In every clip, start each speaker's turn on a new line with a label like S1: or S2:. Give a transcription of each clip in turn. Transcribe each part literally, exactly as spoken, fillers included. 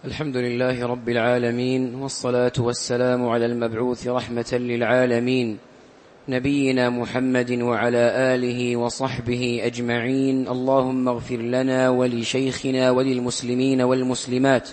S1: الحمد لله رب العالمين، والصلاة والسلام على المبعوث رحمة للعالمين نبينا محمد وعلى آله وصحبه أجمعين. اللهم اغفر لنا ولشيخنا وللمسلمين والمسلمات.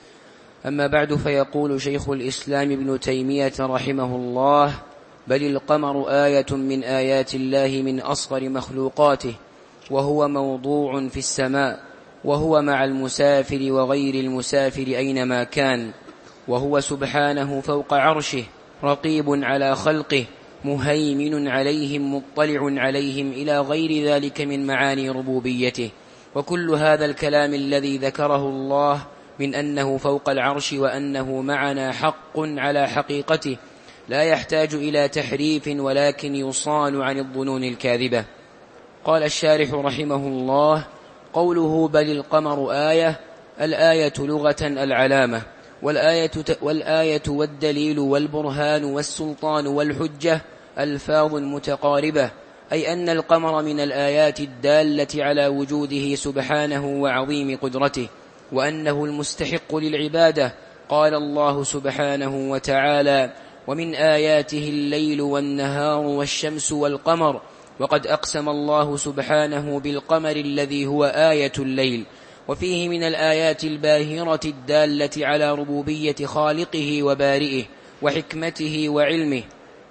S1: أما بعد، فيقول شيخ الإسلام ابن تيمية رحمه الله: بل القمر آية من آيات الله من أصغر مخلوقاته، وهو موضوع في السماء، وهو مع المسافر وغير المسافر أينما كان، وهو سبحانه فوق عرشه رقيب على خلقه مهيمن عليهم مطلع عليهم إلى غير ذلك من معاني ربوبيته. وكل هذا الكلام الذي ذكره الله من أنه فوق العرش وأنه معنا حق على حقيقته، لا يحتاج إلى تحريف، ولكن يصان عن الظنون الكاذبة. قال الشارح رحمه الله: قوله بل القمر آية، الآية لغة العلامة، والآية, والآية والدليل والبرهان والسلطان والحجة ألفاظ متقاربة، أي أن القمر من الآيات الدالة على وجوده سبحانه وعظيم قدرته، وأنه المستحق للعبادة. قال الله سبحانه وتعالى: ومن آياته الليل والنهار والشمس والقمر. وقد أقسم الله سبحانه بالقمر الذي هو آية الليل، وفيه من الآيات الباهرة الدالة على ربوبية خالقه وبارئه وحكمته وعلمه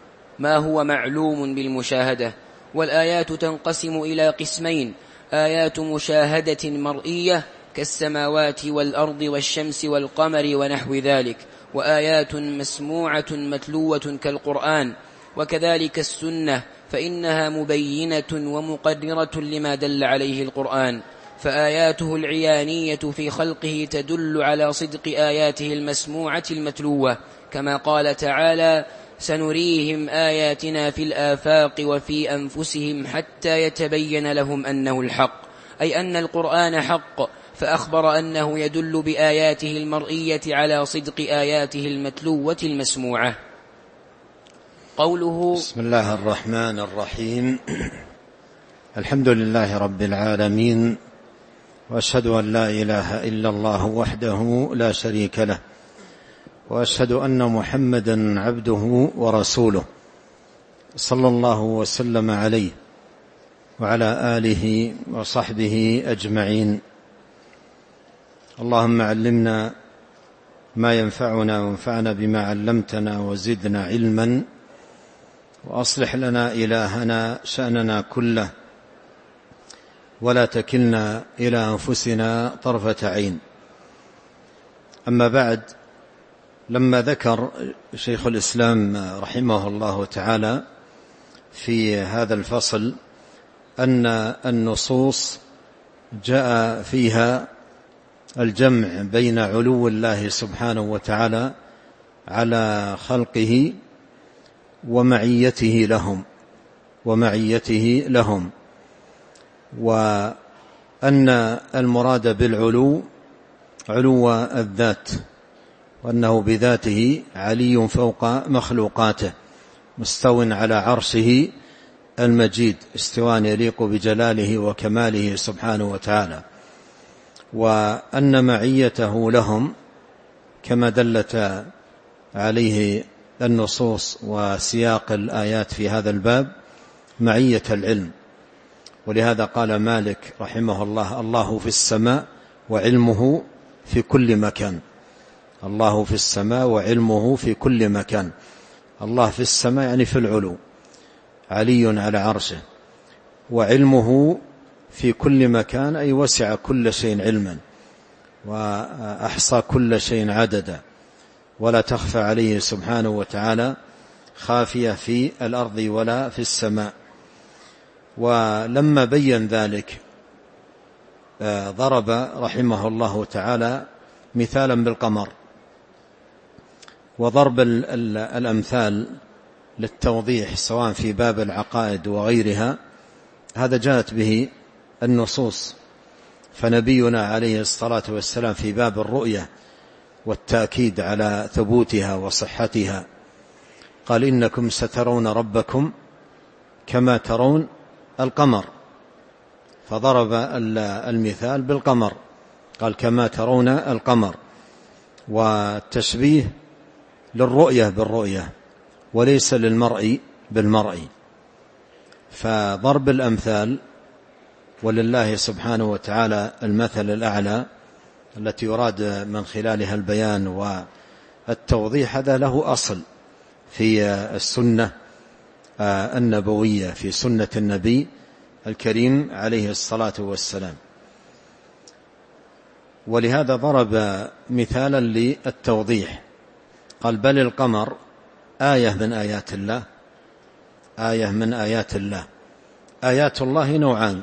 S1: ما هو معلوم بالمشاهدة. والآيات تنقسم إلى قسمين: آيات مشاهدة مرئية كالسماوات والأرض والشمس والقمر ونحو ذلك، وآيات مسموعة متلوة كالقرآن، وكذلك السنة، فإنها مبينة ومقررة لما دل عليه القرآن. فآياته العيانية في خلقه تدل على صدق آياته المسموعة المتلوة، كما قال تعالى: سنريهم آياتنا في الآفاق وفي أنفسهم حتى يتبين لهم أنه الحق، أي أن القرآن حق، فأخبر أنه يدل بآياته المرئية على صدق آياته المتلوة المسموعة. قوله:
S2: بسم الله الرحمن الرحيم. الحمد لله رب العالمين، وأشهد أن لا إله إلا الله وحده لا شريك له، وأشهد أن محمدا عبده ورسوله، صلى الله وسلم عليه وعلى آله وصحبه أجمعين. اللهم علمنا ما ينفعنا، وانفعنا بما علمتنا، وزدنا علما، وأصلح لنا إلهنا شأننا كله، ولا تكلنا إلى أنفسنا طرفة عين. أما بعد، لما ذكر شيخ الإسلام رحمه الله تعالى في هذا الفصل أن النصوص جاء فيها الجمع بين علو الله سبحانه وتعالى على خلقه ومعيته لهم ومعيته لهم وأن المراد بالعلو علو الذات، وأنه بذاته علي فوق مخلوقاته مستو على عرشه المجيد استواء يليق بجلاله وكماله سبحانه وتعالى، وأن معيته لهم كما دلت عليه النصوص وسياق الآيات في هذا الباب معية العلم. ولهذا قال مالك رحمه الله: الله في السماء وعلمه في كل مكان. الله في السماء وعلمه في كل مكان. الله في السماء يعني في العلو، علي على عرشه، وعلمه في كل مكان أي وسع كل شيء علما، وأحصى كل شيء عددا، ولا تخفى عليه سبحانه وتعالى خافية في الأرض ولا في السماء. ولما بين ذلك ضرب رحمه الله تعالى مثالا بالقمر. وضرب الأمثال للتوضيح سواء في باب العقائد وغيرها هذا جاءت به النصوص. فنبينا عليه الصلاة والسلام في باب الرؤية والتأكيد على ثبوتها وصحتها قال: إنكم سترون ربكم كما ترون القمر، فضرب المثال بالقمر، قال: كما ترون القمر. والتشبيه للرؤية بالرؤية وليس للمرء بالمرء. فضرب الأمثال ولله سبحانه وتعالى المثل الأعلى التي يراد من خلالها البيان والتوضيح، هذا له أصل في السنة النبوية، في سنة النبي الكريم عليه الصلاة والسلام. ولهذا ضرب مثالا للتوضيح، قال بل القمر آية من آيات الله، آية من آيات الله. آيات الله نوعان،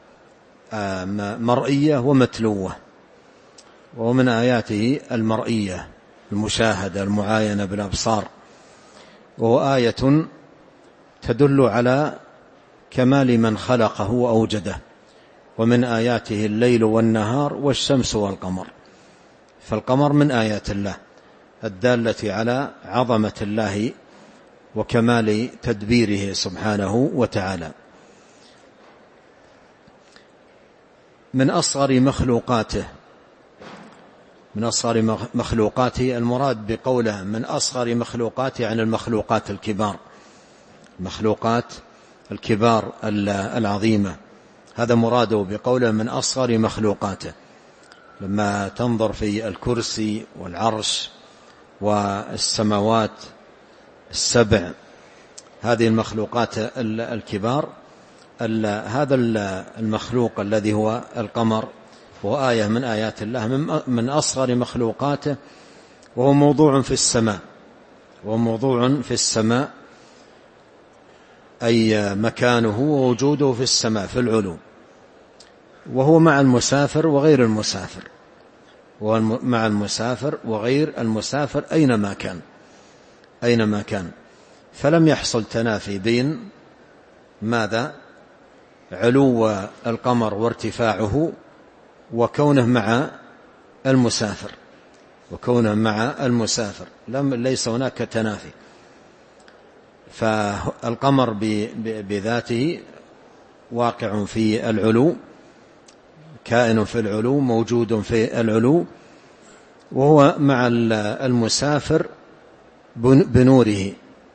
S2: مرئية ومتلوة. ومن آياته المرئية المشاهدة المعاينة بالأبصار، وهو آية تدل على كمال من خلقه وأوجده. ومن آياته الليل والنهار والشمس والقمر، فالقمر من آيات الله الدالة على عظمة الله وكمال تدبيره سبحانه وتعالى. من أصغر مخلوقاته، من أصغر مخلوقاته المراد بقوله من أصغر مخلوقاته عن المخلوقات الكبار، مخلوقات الكبار العظيمة، هذا مراده بقوله من أصغر مخلوقاته. لما تنظر في الكرسي والعرش والسماوات السبع، هذه المخلوقات الكبار، هذا المخلوق الذي هو القمر وهو آية من آيات الله من أصغر مخلوقاته، وهو موضوع في السماء، وهو موضوع في السماء أي مكانه ووجوده في السماء في العلو، وهو مع المسافر وغير المسافر، ومع المسافر وغير المسافر أينما كان، أينما كان. فلم يحصل تنافي بين ماذا؟ علو القمر وارتفاعه وكونه مع المسافر، وكونه مع المسافر لم ليس هناك تنافي. فالقمر بذاته واقع في العلو، كائن في العلو، موجود في العلو، وهو مع المسافر بنوره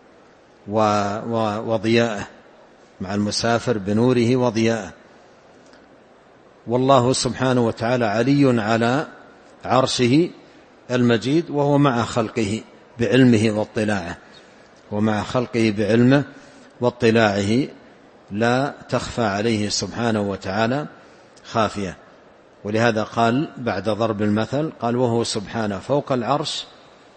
S2: وضيائه، مع المسافر بنوره وضيائه. والله سبحانه وتعالى علي على عرشه المجيد، وهو مع خلقه بعلمه واطلاعه، ومع خلقه بعلمه واطلاعه لا تخفى عليه سبحانه وتعالى خافية. ولهذا قال بعد ضرب المثل، قال وهو سبحانه فوق العرش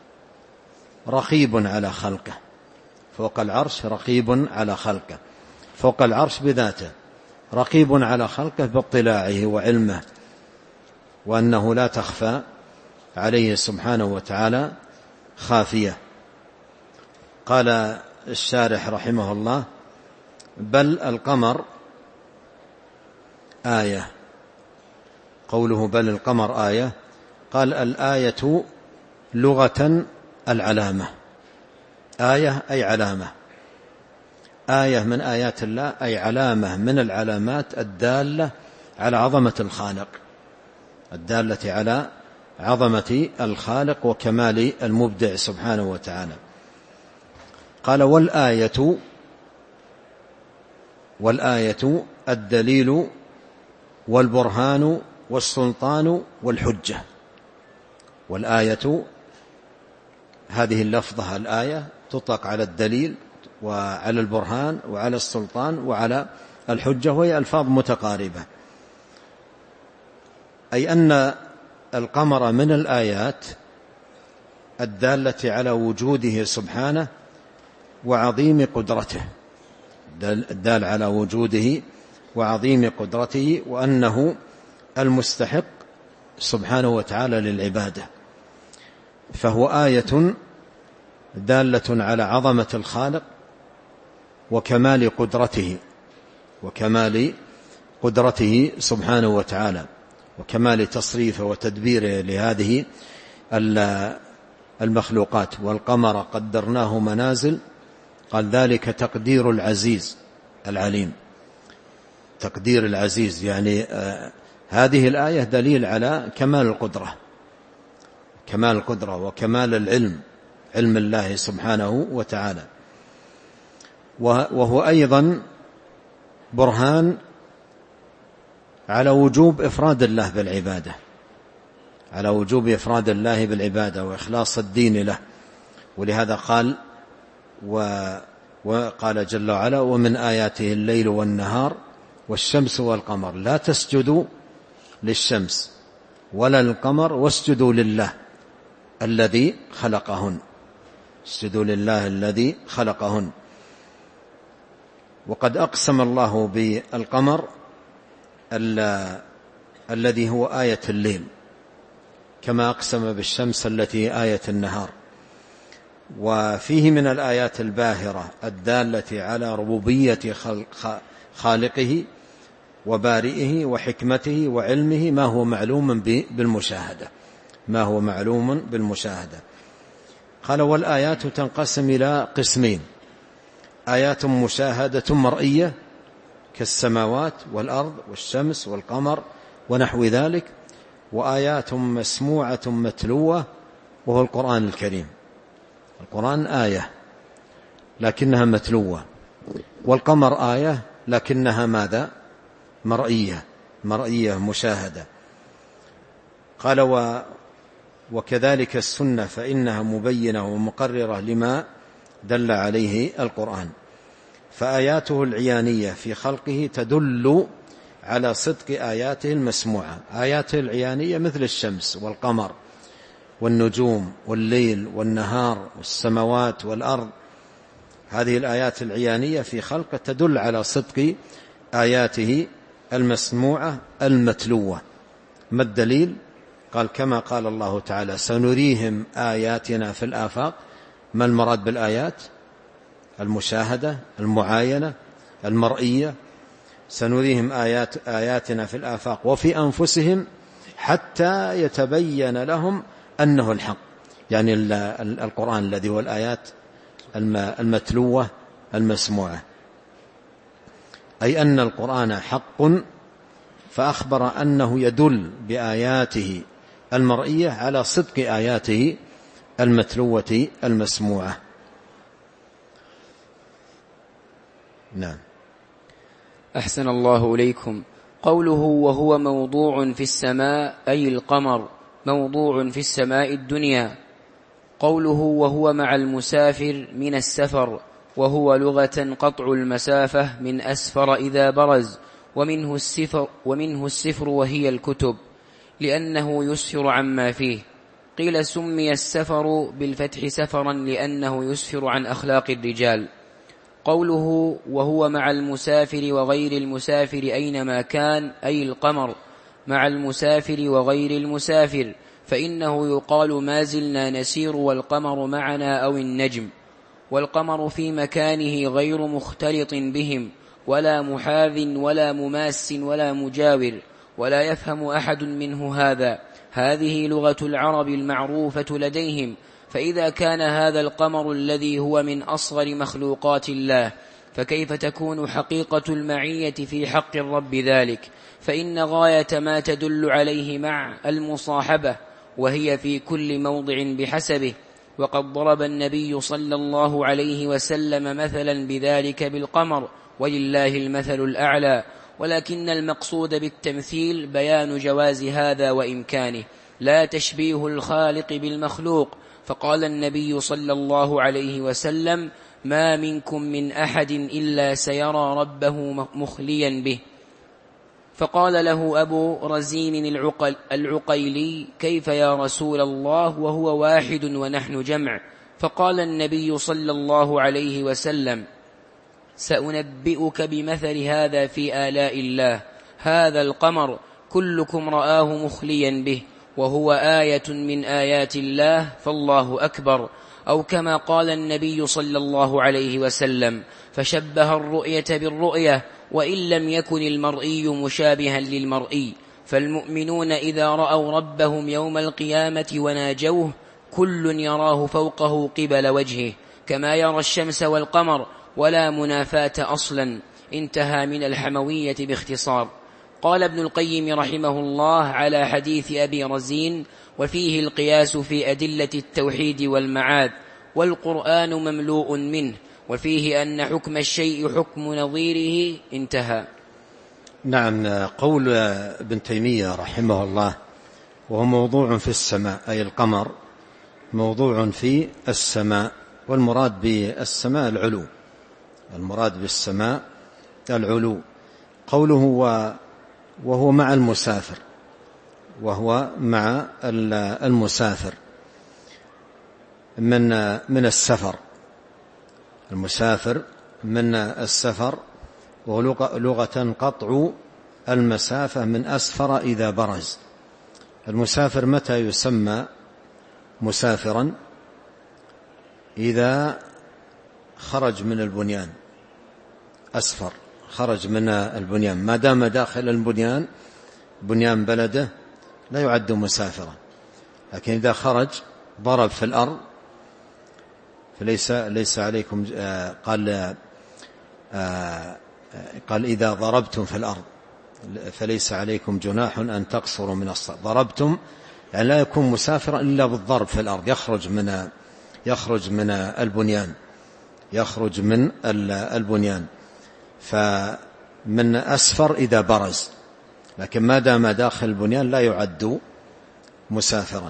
S2: رقيب على خلقه، فوق العرش رقيب على خلقه، فوق العرش بذاته، رقيب على خلقه باطلاعه وعلمه، وأنه لا تخفى عليه سبحانه وتعالى خافية. قال الشارح رحمه الله بل القمر آية. قوله بل القمر آية، قال الآية لغة العلامة، آية أي علامة، آية من آيات الله أي علامة من العلامات الدالة على عظمة الخالق، الدالة على عظمة الخالق وكمال المبدع سبحانه وتعالى. قال والآية، والآية الدليل والبرهان والسلطان والحجة. والآية هذه اللفظة الآية تطلق على الدليل وعلى البرهان وعلى السلطان وعلى الحجة، وهي ألفاظ متقاربة، أي أن القمر من الآيات الدالة على وجوده سبحانه وعظيم قدرته، الدال على وجوده وعظيم قدرته، وأنه المستحق سبحانه وتعالى للعبادة. فهو آية دالة على عظمة الخالق وكمال قدرته، وكمال قدرته سبحانه وتعالى، وكمال تصريفه وتدبيره لهذه المخلوقات. والقمر قدرناه منازل، قال ذلك تقدير العزيز العليم، تقدير العزيز، يعني آه هذه الآية دليل على كمال القدرة، كمال القدرة وكمال العلم، علم الله سبحانه وتعالى. وهو أيضا برهان على وجوب إفراد الله بالعبادة، على وجوب إفراد الله بالعبادة وإخلاص الدين له. ولهذا قال وقال جل وعلا: ومن آياته الليل والنهار والشمس والقمر لا تسجدوا للشمس ولا للقمر واسجدوا لله الذي خلقهن، اسجدوا لله الذي خلقهن. وقد أقسم الله بالقمر الذي هو آية الليل، كما أقسم بالشمس التي هي آية النهار. وفيه من الآيات الباهرة الدالة على ربوبية خالقه وبارئه وحكمته وعلمه ما هو معلوم بالمشاهدة، ما هو معلوم بالمشاهدة. قال: والآيات تنقسم إلى قسمين: آيات مشاهدة مرئية كالسماوات والأرض والشمس والقمر ونحو ذلك، وآيات مسموعة متلوة وهو القرآن الكريم. القرآن آية لكنها متلوة، والقمر آية لكنها ماذا؟ مرئية، مرئية مشاهدة. قال: و وكذلك السنة فإنها مبينة ومقررة لما دل عليه القرآن. فآياته العيانية في خلقه تدل على صدق آياته المسموعة. آياته العيانية مثل الشمس والقمر والنجوم والليل والنهار والسماوات والأرض، هذه الآيات العيانية في خلقه تدل على صدق آياته المسموعة المتلوة. ما الدليل؟ قال: كما قال الله تعالى: سنريهم آياتنا في الآفاق. ما المراد بالآيات؟ المشاهدة، المعاينة، المرئية. سنريهم آيات آياتنا في الآفاق وفي أنفسهم حتى يتبين لهم أنه الحق، يعني القرآن الذي هو الآيات المتلوة المسموعة، أي أن القرآن حق، فأخبر أنه يدل بآياته المرئية على صدق آياته المتلوة المسموعة. نعم.
S1: أحسن الله إليكم. قوله وهو موضوع في السماء أي القمر موضوع في السماء الدنيا. قوله وهو مع المسافر من السفر، وهو لغة قطع المسافة من أسفر إذا برز، ومنه السفر, ومنه السفر وهي الكتب، لأنه يسفر عما فيه. قيل سمي السفر بالفتح سفرا لأنه يسفر عن أخلاق الرجال. قوله وهو مع المسافر وغير المسافر أينما كان أي القمر مع المسافر وغير المسافر، فإنه يقال ما زلنا نسير والقمر معنا أو النجم. والقمر في مكانه غير مختلط بهم ولا محاذ ولا مماس ولا مجاور، ولا يفهم أحد منه هذا. هذه لغة العرب المعروفة لديهم. فإذا كان هذا القمر الذي هو من أصغر مخلوقات الله، فكيف تكون حقيقة المعية في حق الرب ذلك؟ فإن غاية ما تدل عليه مع المصاحبة، وهي في كل موضع بحسبه. وقد ضرب النبي صلى الله عليه وسلم مثلا بذلك بالقمر، ولله المثل الأعلى. ولكن المقصود بالتمثيل بيان جواز هذا وإمكانه، لا تشبيه الخالق بالمخلوق. فقال النبي صلى الله عليه وسلم: ما منكم من أحد إلا سيرى ربه مخليا به. فقال له أبو رزين العقل العقيلي: كيف يا رسول الله وهو واحد ونحن جمع؟ فقال النبي صلى الله عليه وسلم: سأنبئك بمثل هذا في آلاء الله. هذا القمر كلكم رآه مخليا به، وهو آية من آيات الله، فالله أكبر. أو كما قال النبي صلى الله عليه وسلم: فشبه الرؤية بالرؤية، وإن لم يكن المرئي مشابها للمرئي. فالمؤمنون إذا رأوا ربهم يوم القيامة وناجوه كل يراه فوقه قبل وجهه، كما يرى الشمس والقمر، ولا منافاة أصلا. انتهى من الحموية باختصار. قال ابن القيم رحمه الله على حديث أبي رزين: وفيه القياس في أدلة التوحيد والمعاد، والقرآن مملوء منه، وفيه أن حكم الشيء حكم نظيره. انتهى.
S2: نعم. قول ابن تيمية رحمه الله: وهو موضوع في السماء، أي القمر موضوع في السماء، والمراد بالسماء العلو، المراد بالسماء العلو. قوله وهو مع المسافر، وهو مع المسافر من من السفر، المسافر من السفر، ولغة قطع المسافة من أسفر إذا برز. المسافر متى يسمى مسافرا؟ إذا خرج من البنيان، أسفر، خرج من البنيان، ما دام داخل البنيان، بنيان بلده، لا يعد مسافرا. لكن إذا خرج ضرب في الأرض فليس ليس عليكم، قال قال إذا ضربتم في الأرض فليس عليكم جناح أن تقصروا من الصلاة. ضربتم يعني لا يكون مسافرا إلا بالضرب في الأرض، يخرج من يخرج من البنيان، يخرج من البنيان. فمن أسفر إذا برز، لكن ما دام داخل البنيان لا يعد مسافرا.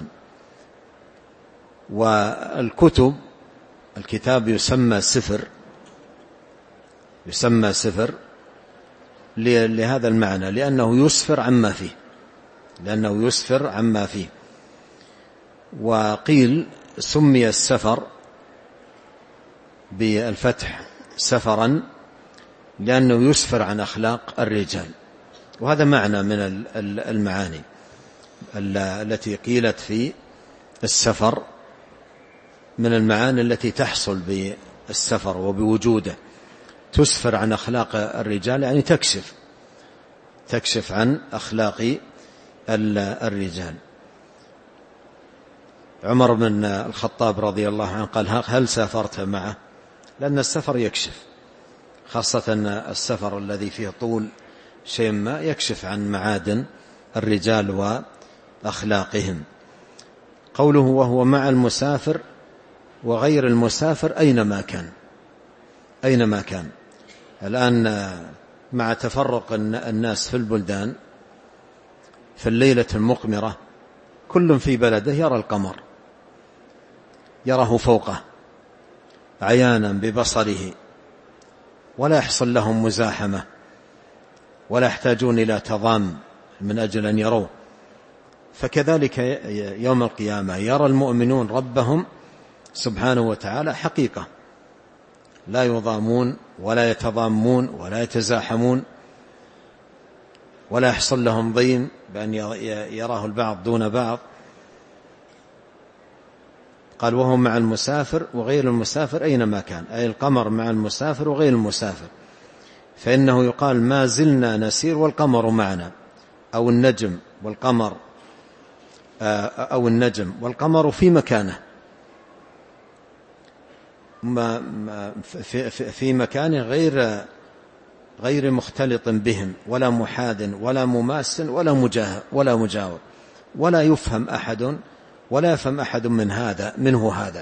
S2: والكتب، الكتاب يسمى سفر، يسمى سفر لهذا المعنى، لأنه يسفر عما فيه، لأنه يسفر عما فيه. وقيل سمي السفر بالفتح سفرا لأنه يسفر عن أخلاق الرجال. وهذا معنى من المعاني التي قيلت في السفر، من المعاني التي تحصل بالسفر وبوجوده. تسفر عن أخلاق الرجال يعني تكشف تكشف عن أخلاق الرجال. عمر بن الخطاب رضي الله عنه قال: هل سافرت معه؟ لأن السفر يكشف، خاصة السفر الذي فيه طول شيء ما، يكشف عن معادن الرجال وأخلاقهم. قوله وهو مع المسافر وغير المسافر أينما كان، أينما كان. الآن مع تفرق الناس في البلدان، في الليلة المقمرة كل في بلده يرى القمر، يراه فوقه عيانا ببصره، ولا يحصل لهم مزاحمة، ولا يحتاجون إلى تضام من أجل أن يروه. فكذلك يوم القيامة يرى المؤمنون ربهم سبحانه وتعالى حقيقة، لا يضامون ولا يتضامون ولا يتزاحمون، ولا يحصل لهم ضيم بأن يراه البعض دون بعض. قال وهو مع المسافر وغير المسافر أينما كان، أي القمر مع المسافر وغير المسافر. فإنه يقال ما زلنا نسير والقمر معنا، أو النجم والقمر، أو النجم والقمر في مكانه، في مكانه غير غير مختلط بهم، ولا محاذ ولا مماس ولا مجاهر ولا مجاور، ولا يفهم أحد ولا يفهم أحد من هذا منه هذا.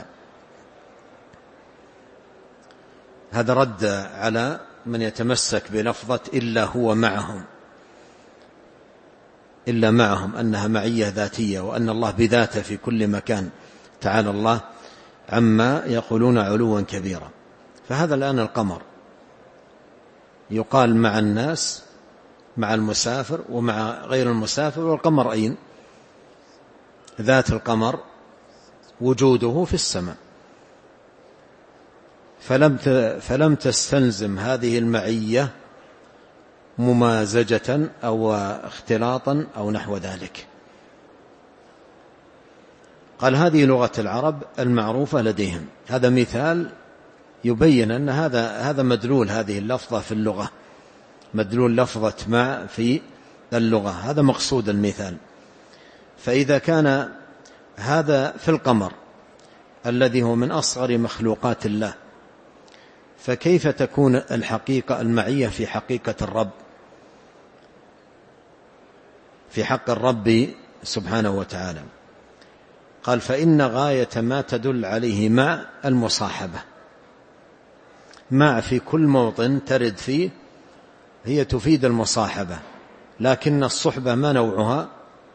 S2: هذا رد على من يتمسك بلفظة إلا هو معهم، إلا معهم، أنها معية ذاتية، وأن الله بذاته في كل مكان، تعالى الله عما يقولون علوا كبيرا. فهذا الآن القمر يقال مع الناس، مع المسافر ومع غير المسافر. والقمر أين؟ ذات القمر وجوده في السماء، فلم فلم تستلزم هذه المعية ممازجة أو اختلاطا أو نحو ذلك. قال هذه لغة العرب المعروفة لديهم. هذا مثال يبين أن هذا هذا مدلول هذه اللفظة في اللغة، مدلول لفظة مع في اللغة، هذا مقصود المثال. فإذا كان هذا في القمر الذي هو من أصغر مخلوقات الله، فكيف تكون الحقيقة المعية في حقيقة الرب؟ في حق الرب سبحانه وتعالى. قال فإن غاية ما تدل عليه مع المصاحبة. مع في كل موطن ترد فيه هي تفيد المصاحبة، لكن الصحبة ما نوعها؟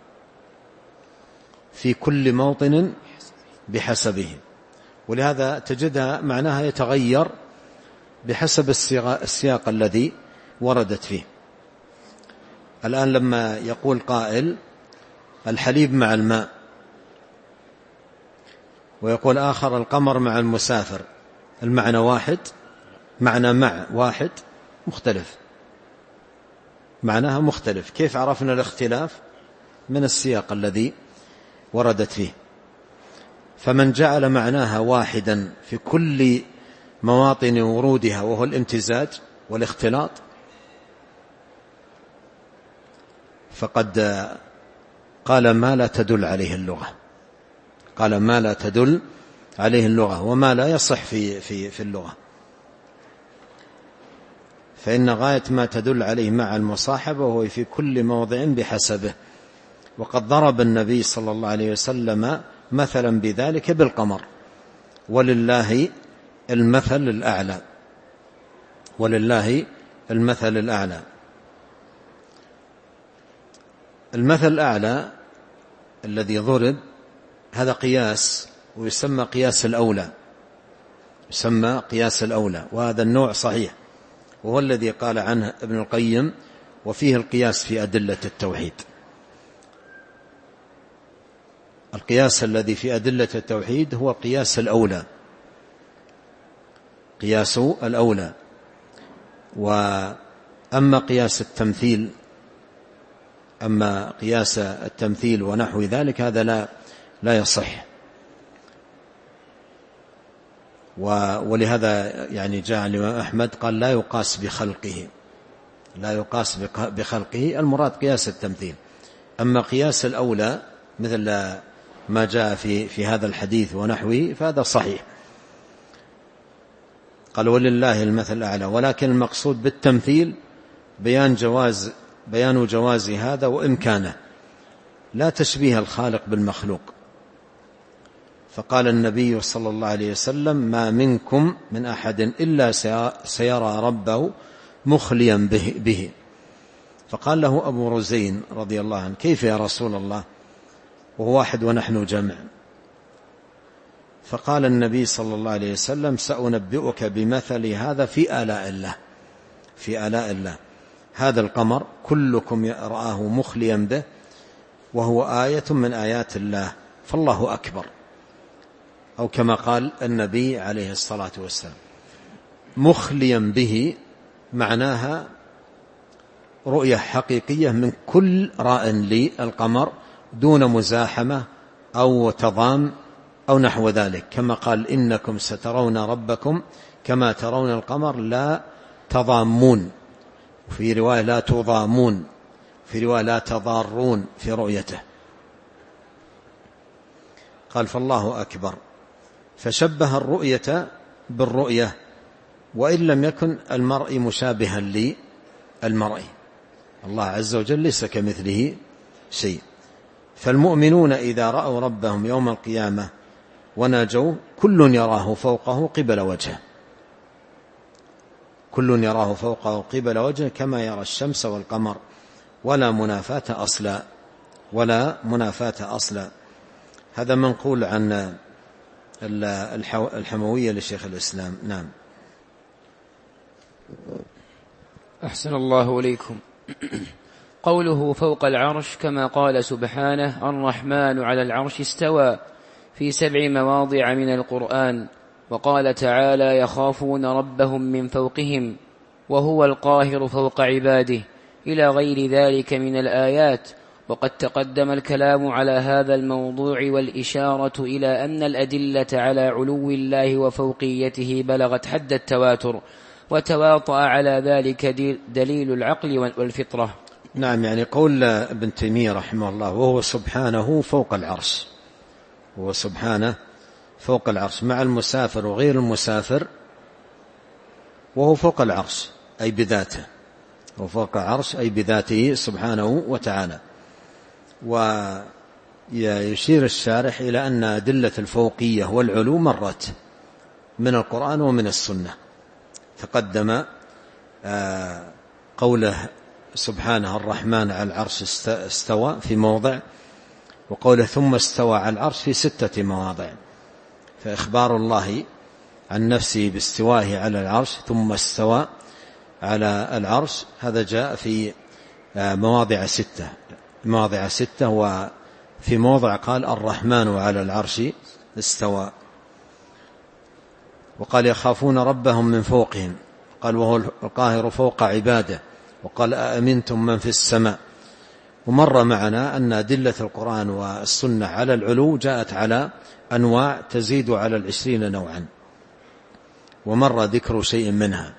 S2: في كل موطن بحسبه، ولهذا تجدها معناها يتغير بحسب السياق الذي وردت فيه. الآن لما يقول قائل الحليب مع الماء، ويقول آخر القمر مع المسافر، المعنى واحد؟ معنى مع واحد؟ مختلف، معناها مختلف. كيف عرفنا الاختلاف؟ من السياق الذي وردت فيه. فمن جعل معناها واحدا في كل مواطن ورودها وهو الامتزاج والاختلاط فقد قال ما لا تدل عليه اللغة، قال ما لا تدل عليه اللغة وما لا يصح في, في, في اللغة. فإن غاية ما تدل عليه مع المصاحبة وهو في كل موضع بحسبه. وقد ضرب النبي صلى الله عليه وسلم مثلا بذلك بالقمر، ولله المثل الأعلى، ولله المثل الأعلى. المثل الأعلى الذي ضرب هذا قياس، ويسمى قياس الأولى، يسمى قياس الأولى، وهذا النوع صحيح، وهو الذي قال عنه ابن القيم وفيه القياس في أدلة التوحيد. القياس الذي في أدلة التوحيد هو قياس الأولى، قياس الأولى. وأما قياس التمثيل، أما قياس التمثيل ونحو ذلك هذا لا لا يصح. ولهذا يعني جاء الإمام أحمد قال لا يقاس بخلقه، لا يقاس بخلقه، المراد قياس التمثيل. أما قياس الأولى مثل ما جاء في في هذا الحديث ونحوه فهذا صحيح. قال ولله المثل الأعلى، ولكن المقصود بالتمثيل بيان جواز بيان جواز هذا وإمكانه، لا تشبيه الخالق بالمخلوق. فقال النبي صلى الله عليه وسلم ما منكم من أحد إلا سيرى ربه مخليا به, به. فقال له أبو رزين رضي الله عنه كيف يا رسول الله وهو واحد ونحن جمع؟ فقال النبي صلى الله عليه وسلم سأنبئك بمثل هذا في آلاء الله، في آلاء الله. هذا القمر كلكم رآه مخليا به وهو آية من آيات الله، فالله أكبر، أو كما قال النبي عليه الصلاة والسلام. مخليا به معناها رؤية حقيقية من كل راء للقمر دون مزاحمة أو تضام أو نحو ذلك، كما قال إنكم سترون ربكم كما ترون القمر لا تضامون، في رواية لا تضامون، في رواية لا تضارون في رؤيته. قال فالله أكبر، فشبه الرؤية بالرؤية وإن لم يكن المرء مشابها للمرء، الله عز وجل ليس كمثله شيء. فالمؤمنون إذا رأوا ربهم يوم القيامة وناجوا كل يراه فوقه قبل وجهه، كل يراه فوقه قبل وجهه كما يرى الشمس والقمر، ولا منافاة أصلا، ولا منافاة أصلا. هذا منقول عن الحموية لشيخ الإسلام. نعم.
S1: أحسن الله إليكم. قوله فوق العرش كما قال سبحانه الرحمن على العرش استوى في سبع مواضع من القرآن، وقال تعالى يخافون ربهم من فوقهم وهو القاهر فوق عباده، إلى غير ذلك من الآيات. وقد تقدم الكلام على هذا الموضوع والإشارة إلى أن الأدلة على علو الله وفوقيته بلغت حد التواتر، وتواطأ على ذلك دليل العقل والفطرة.
S2: نعم، يعني قول ابن تيمية رحمه الله وهو سبحانه فوق العرش، هو سبحانه فوق العرش مع المسافر وغير المسافر، وهو فوق العرش أي بذاته، وفوق العرش أي بذاته سبحانه وتعالى. ويشير الشارح إلى أن أدلة الفوقية والعلو مرت من القرآن ومن السنة. تقدم قوله سبحانه الرحمن على العرش استوى في موضع، وقوله ثم استوى على العرش في ستة مواضع. فإخبار الله عن نفسه باستوائه على العرش ثم استوى على العرش هذا جاء في مواضع ستة مواضع ستة وفي موضع قال الرحمن على العرش استوى. وقال يخافون ربهم من فوقهم، قال وهو القاهر فوق عباده، وقال أأمنتم من في السماء. ومر معنا أن أدلة القرآن والسنة على العلو جاءت على أنواع تزيد على العشرين نوعا، ومر ذكر شيء منها.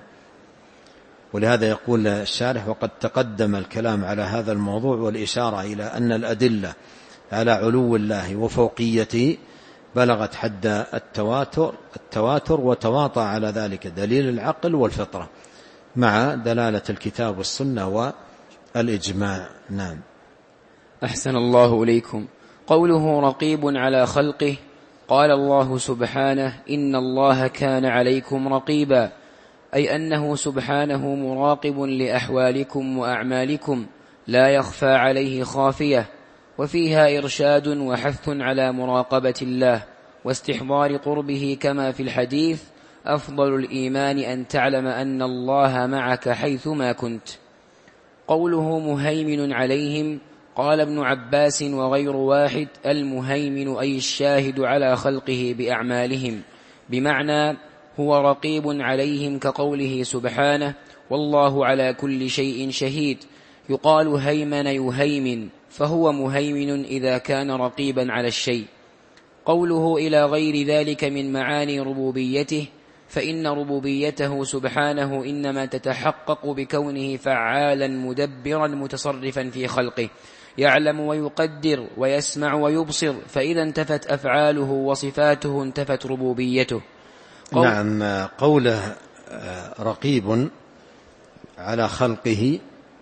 S2: ولهذا يقول الشارح وقد تقدم الكلام على هذا الموضوع والإشارة إلى أن الأدلة على علو الله وفوقيته بلغت حد التواتر التواتر وتواطى على ذلك دليل العقل والفطرة مع دلالة الكتاب والسنة والإجماع. نعم.
S1: أحسن الله إليكم. قوله رقيب على خلقه، قال الله سبحانه إن الله كان عليكم رقيبا، أي أنه سبحانه مراقب لأحوالكم وأعمالكم لا يخفى عليه خافية. وفيها إرشاد وحث على مراقبة الله واستحضار قربه، كما في الحديث أفضل الإيمان أن تعلم أن الله معك حيثما كنت. قوله مهيمن عليهم، قال ابن عباس وغير واحد المهيمن أي الشاهد على خلقه بأعمالهم، بمعنى هو رقيب عليهم، كقوله سبحانه والله على كل شيء شهيد. يقال هيمن يهيمن، فهو مهيمن إذا كان رقيبا على الشيء. قوله إلى غير ذلك من معاني ربوبيته، فإن ربوبيته سبحانه إنما تتحقق بكونه فعالا مدبرا متصرفا في خلقه، يعلم ويقدر ويسمع ويبصر، فإذا انتفت أفعاله وصفاته انتفت ربوبيته.
S2: قول نعم. قوله رقيب على خلقه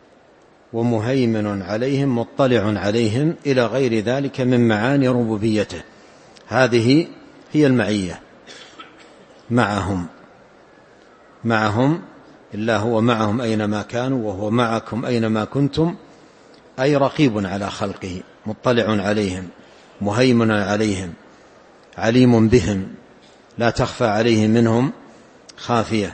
S2: ومهيمن عليهم مطلع عليهم إلى غير ذلك من معاني ربوبيته، هذه هي المعية معهم معهم إلا هو معهم أينما كانوا وهو معكم أينما كنتم، أي رقيب على خلقه مطلع عليهم مهيمن عليهم عليم بهم لا تخفى عليه منهم خافية،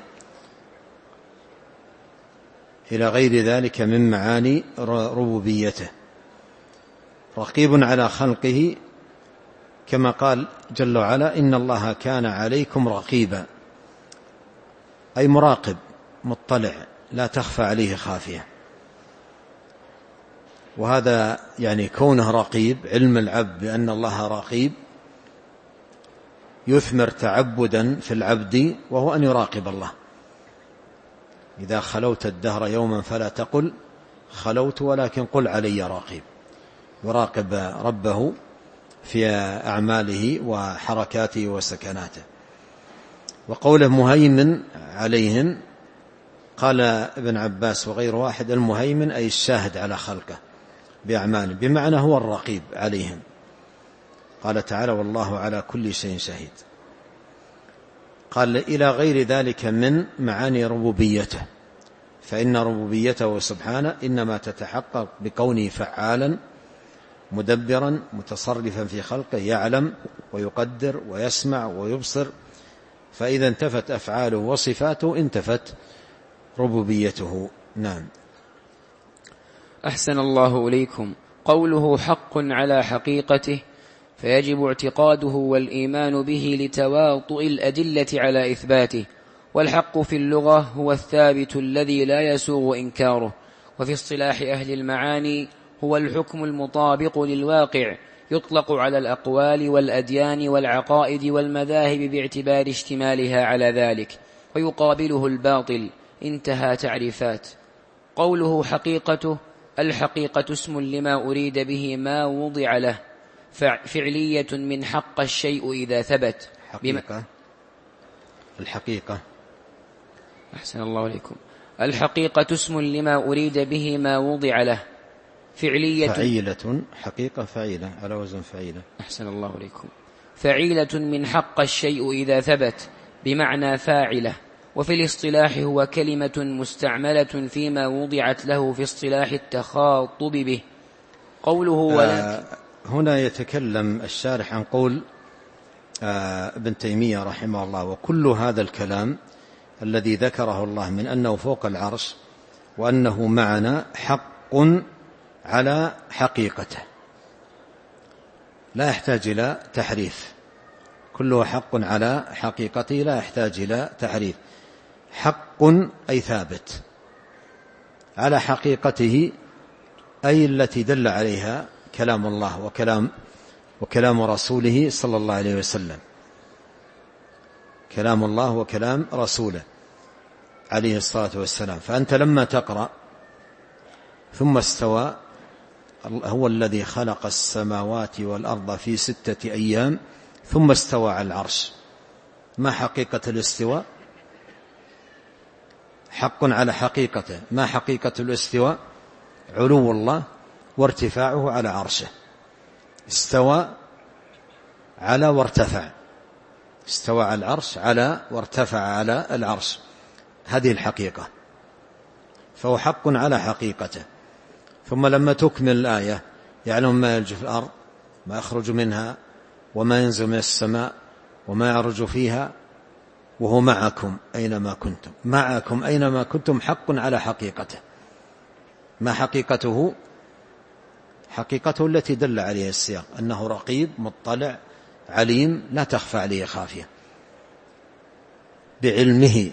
S2: إلى غير ذلك من معاني ربوبيته. رقيب على خلقه كما قال جل وعلا إن الله كان عليكم رقيبا، أي مراقب مطلع لا تخفى عليه خافية. وهذا يعني كونه رقيب، علم العبد بأن الله رقيب يثمر تعبدا في العبد، وهو أن يراقب الله. إذا خلوت الدهر يوما فلا تقل خلوت ولكن قل علي راقب، يراقب ربه في أعماله وحركاته وسكناته. وقوله مهيمن عليهم، قال ابن عباس وغير واحد المهيمن أي الشاهد على خلقه بأعماله، بمعنى هو الرقيب عليهم. قال تعالى والله على كل شيء شهيد. قال إلى غير ذلك من معاني ربوبيته، فإن ربوبيته سبحانه إنما تتحقق بكونه فعالا مدبرا متصرفا في خلقه، يعلم ويقدر ويسمع ويبصر، فإذا انتفت أفعاله وصفاته انتفت ربوبيته. نعم.
S1: أحسن الله إليكم. قوله حق على حقيقته، فيجب اعتقاده والإيمان به لتواطؤ الأدلة على إثباته. والحق في اللغة هو الثابت الذي لا يسوغ إنكاره، وفي اصطلاح أهل المعاني هو الحكم المطابق للواقع، يطلق على الأقوال والأديان والعقائد والمذاهب باعتبار اشتمالها على ذلك، ويقابله الباطل. انتهى تعريفات. قوله حقيقته، الحقيقة اسم لما أريد به ما وضع له، فعلية من حق الشيء إذا ثبت.
S2: حقيقة الحقيقة
S1: أحسن الله عليكم. الحقيقة اسم لما أريد به ما وضع له، فعلية
S2: فعيلة حقيقة فعيلة على وزن فعيلة.
S1: أحسن الله عليكم. فعيلة من حق الشيء إذا ثبت بمعنى فاعلة، وفي الاصطلاح هو كلمة مستعملة فيما وضعت له في اصطلاح التخاطب به. قوله ولكن
S2: آه هنا يتكلم الشارح عن قول آه ابن تيمية رحمه الله: وكل هذا الكلام الذي ذكره الله من أنه فوق العرش وأنه معنا حق على حقيقته، لا يحتاج إلى تحريف، كله حق على حقيقته لا يحتاج إلى تحريف. حق أي ثابت على حقيقته، أي التي دل عليها كلام الله وكلام وكلام رسوله صلى الله عليه وسلم، كلام الله وكلام رسوله عليه الصلاة والسلام. فأنت لما تقرأ ثم استوى، هو الذي خلق السماوات والأرض في ستة أيام ثم استوى على العرش، ما حقيقة الاستواء؟ حق على حقيقته. ما حقيقة الاستواء؟ علو الله وارتفاعه على عرشه. استوى على وارتفع، استوى على العرش على وارتفع على العرش، هذه الحقيقة، فهو حق على حقيقته. ثم لما تكمل الآية: يعلم ما يلج في الأرض ما يخرج منها وما ينزل من السماء وما يعرج فيها وهو معكم أينما كنتم. معكم أينما كنتم حق على حقيقته. ما حقيقته؟ حقيقته التي دل عليها السياق، أنه رقيب مطلع عليم لا تخفى عليه خافية، بعلمه.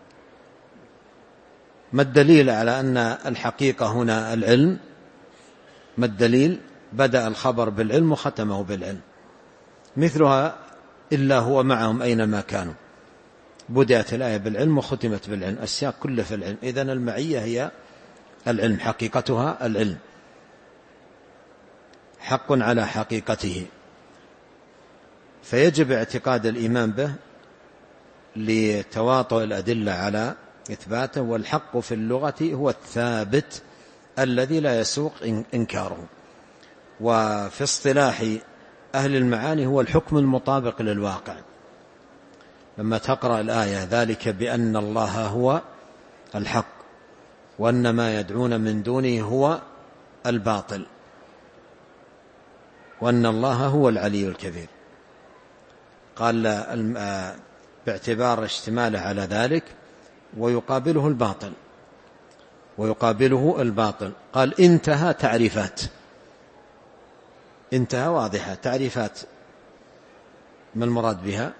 S2: ما الدليل على أن الحقيقة هنا العلم؟ ما الدليل؟ بدأ الخبر بالعلم وختمه بالعلم، مثلها إلا هو معهم أينما كانوا، بدأت الآية بالعلم وختمت بالعلم، السياق كله في العلم. إذن المعية هي العلم، حقيقتها العلم، حق على حقيقته، فيجب اعتقاد الإيمان به لتواطؤ الأدلة على إثباته. والحق في اللغة هو الثابت الذي لا يسوق إنكاره، وفي اصطلاح أهل المعاني هو الحكم المطابق للواقع. لما تقرأ الآية: ذلك بأن الله هو الحق وأن ما يدعون من دونه هو الباطل وأن الله هو العلي الكبير، قال باعتبار اشتماله على ذلك ويقابله الباطل، ويقابله الباطل قال انتهى تعريفات، انتهى واضحة تعريفات. ما المراد بها؟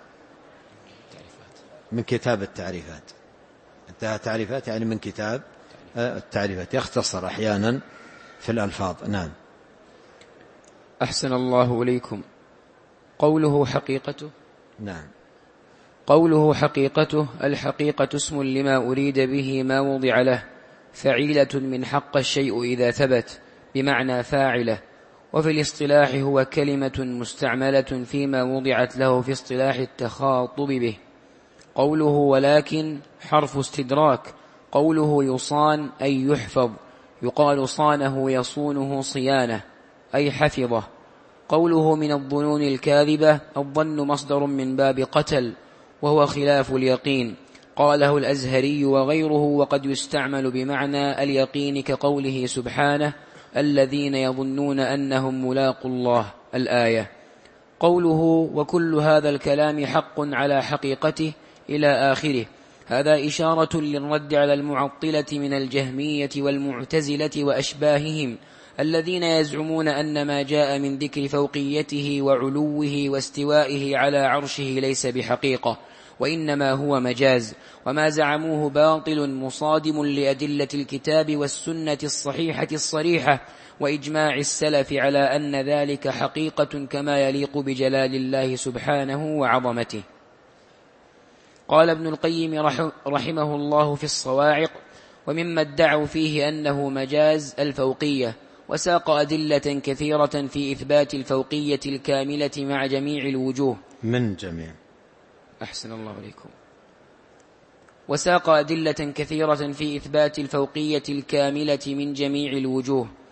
S2: من كتاب التعريفات. انتهى تعريفات يعني من كتاب التعريفات، يختصر أحيانا في الألفاظ. نعم.
S1: أحسن الله إليكم. قوله حقيقته.
S2: نعم.
S1: قوله حقيقته: الحقيقة اسم لما أريد به ما وضع له، فعيلة من حق الشيء إذا ثبت بمعنى فاعلة، وفي الاصطلاح هو كلمة مستعملة فيما وضعت له في اصطلاح التخاطب به. قوله ولكن حرف استدراك. قوله يصان أي يحفظ، يقال صانه يصونه صيانة أي حفظه. قوله من الظنون الكاذبة، الظن مصدر من باب قتل وهو خلاف اليقين، قاله الأزهري وغيره، وقد يستعمل بمعنى اليقين كقوله سبحانه: الذين يظنون أنهم ملاقوا الله، الآية. قوله وكل هذا الكلام حق على حقيقته إلى آخره، هذا إشارة للرد على المعطلة من الجهمية والمعتزلة وأشباههم، الذين يزعمون أن ما جاء من ذكر فوقيته وعلوه واستوائه على عرشه ليس بحقيقة، وإنما هو مجاز، وما زعموه باطل مصادم لأدلة الكتاب والسنة الصحيحة الصريحة وإجماع السلف على أن ذلك حقيقة كما يليق بجلال الله سبحانه وعظمته. قال ابن القيم رحمه الله في الصواعق: ومما ادعوا فيه أنه مجاز الفوقية، وساق أدلة كثيرة في إثبات الفوقية الكاملة مع جميع الوجوه
S2: من جميع
S1: أحسن الله عليكم وساق أدلة كثيرة في إثبات الفوقية الكاملة من جميع الوجوه،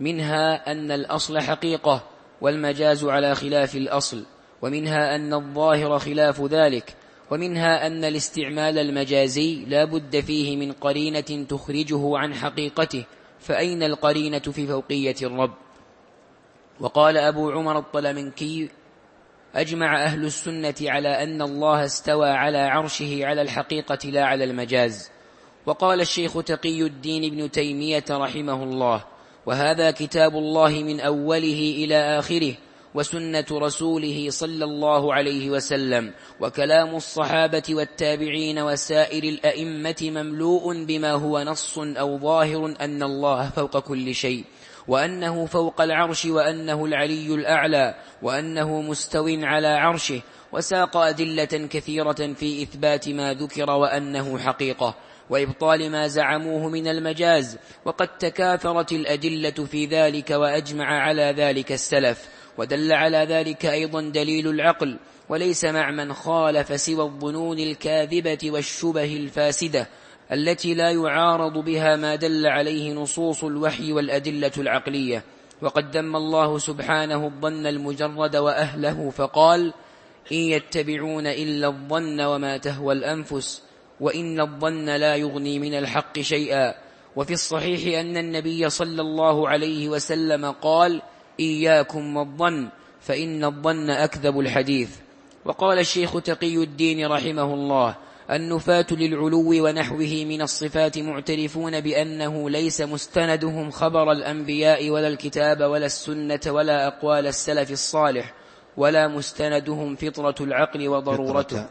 S1: منها أن الأصل حقيقة والمجاز على خلاف الأصل، ومنها أن الظاهر خلاف ذلك، ومنها أن الاستعمال المجازي لا بد فيه من قرينة تخرجه عن حقيقته، فأين القرينة في فوقية الرب؟ وقال أبو عمر الطلمنكي: أجمع أهل السنة على أن الله استوى على عرشه على الحقيقة لا على المجاز. وقال الشيخ تقي الدين ابن تيمية رحمه الله: وهذا كتاب الله من أوله إلى آخره، وسنة رسوله صلى الله عليه وسلم، وكلام الصحابة والتابعين وسائر الأئمة مملوء بما هو نص أو ظاهر أن الله فوق كل شيء، وأنه فوق العرش، وأنه العلي الأعلى، وأنه مستو على عرشه، وساق أدلة كثيرة في إثبات ما ذكر وأنه حقيقة، وإبطال ما زعموه من المجاز، وقد تكاثرت الأدلة في ذلك، وأجمع على ذلك السلف، ودل على ذلك أيضا دليل العقل، وليس مع من خالف سوى الظنون الكاذبة والشبه الفاسدة التي لا يعارض بها ما دل عليه نصوص الوحي والأدلة العقلية. وقد ذم الله سبحانه الظن المجرد وأهله فقال: إن يتبعون إلا الظن وما تهوى الأنفس وإن الظن لا يغني من الحق شيئا. وفي الصحيح أن النبي صلى الله عليه وسلم قال: إياكم والظن فإن الظن أكذب الحديث. وقال الشيخ تقي الدين رحمه الله: النفاة للعلو ونحوه من الصفات معترفون بأنه ليس مستندهم خبر الأنبياء ولا الكتاب ولا السنة ولا أقوال السلف الصالح، ولا مستندهم فطرة العقل وضرورته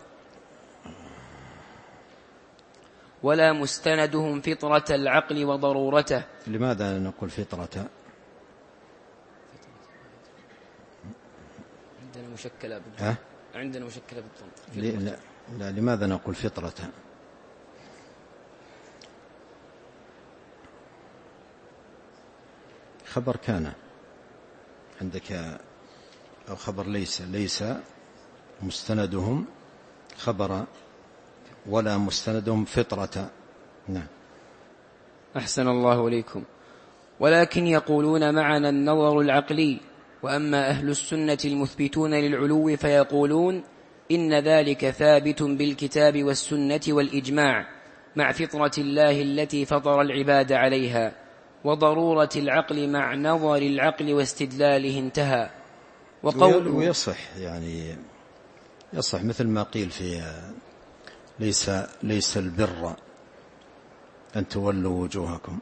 S1: ولا مستندهم فطرة العقل وضرورته.
S2: لماذا نقول فطرة؟
S1: عندنا مشكلة بالضم. عندنا مشكلة بالضم.
S2: لا. لا، لماذا نقول فطرة؟ خبر كان عندك أو خبر ليس، ليس مستندهم خبر ولا مستندهم فطرة. نعم.
S1: أحسن الله إليكم. ولكن يقولون معنا النظر العقلي، وأما أهل السنة المثبتون للعلو فيقولون إن ذلك ثابت بالكتاب والسنة والإجماع مع فطرة الله التي فطر العباد عليها، وضرورة العقل مع نظر العقل واستدلاله انتهى.
S2: وقول ويصح يعني يصح مثل ما قيل في ليس ليس البر أن تولوا وجوهكم،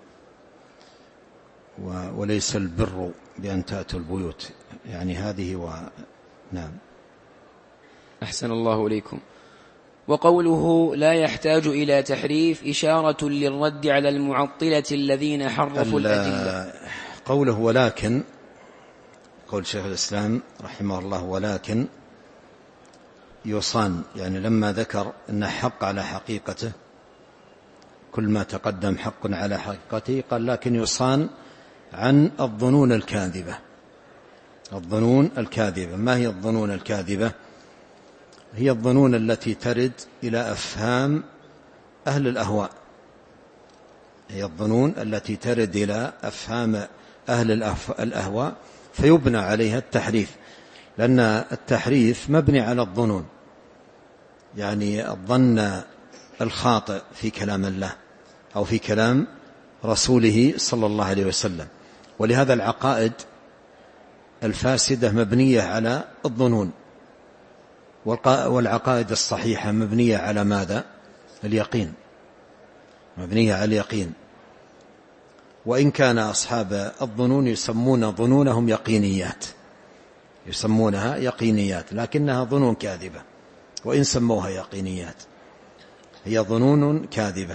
S2: وليس البر بأن تأتوا البيوت، يعني هذه و... نعم.
S1: أحسن الله إليكم. وقوله لا يحتاج إلى تحريف إشارة للرد على المعطلة الذين حرفوا الأدلة.
S2: قوله ولكن، قول شيخ الإسلام رحمه الله ولكن يصان، يعني لما ذكر أن حق على حقيقته، كل ما تقدم حق على حقيقته، قال لكن يصان عن الظنون الكاذبة. الظنون الكاذبة، ما هي الظنون الكاذبة؟ هي الظنون التي ترد إلى أفهام أهل الأهواء، هي الظنون التي ترد إلى أفهام أهل الأهواء فيبنى عليها التحريف، لأن التحريف مبني على الظنون، يعني الظن الخاطئ في كلام الله أو في كلام رسوله صلى الله عليه وسلم. ولهذا العقائد الفاسدة مبنية على الظنون، والعقائد الصحيحة مبنية على ماذا؟ اليقين، مبنية على اليقين. وإن كان أصحاب الظنون يسمون ظنونهم يقينيات، يسمونها يقينيات، لكنها ظنون كاذبة، وإن سموها يقينيات هي ظنون كاذبة.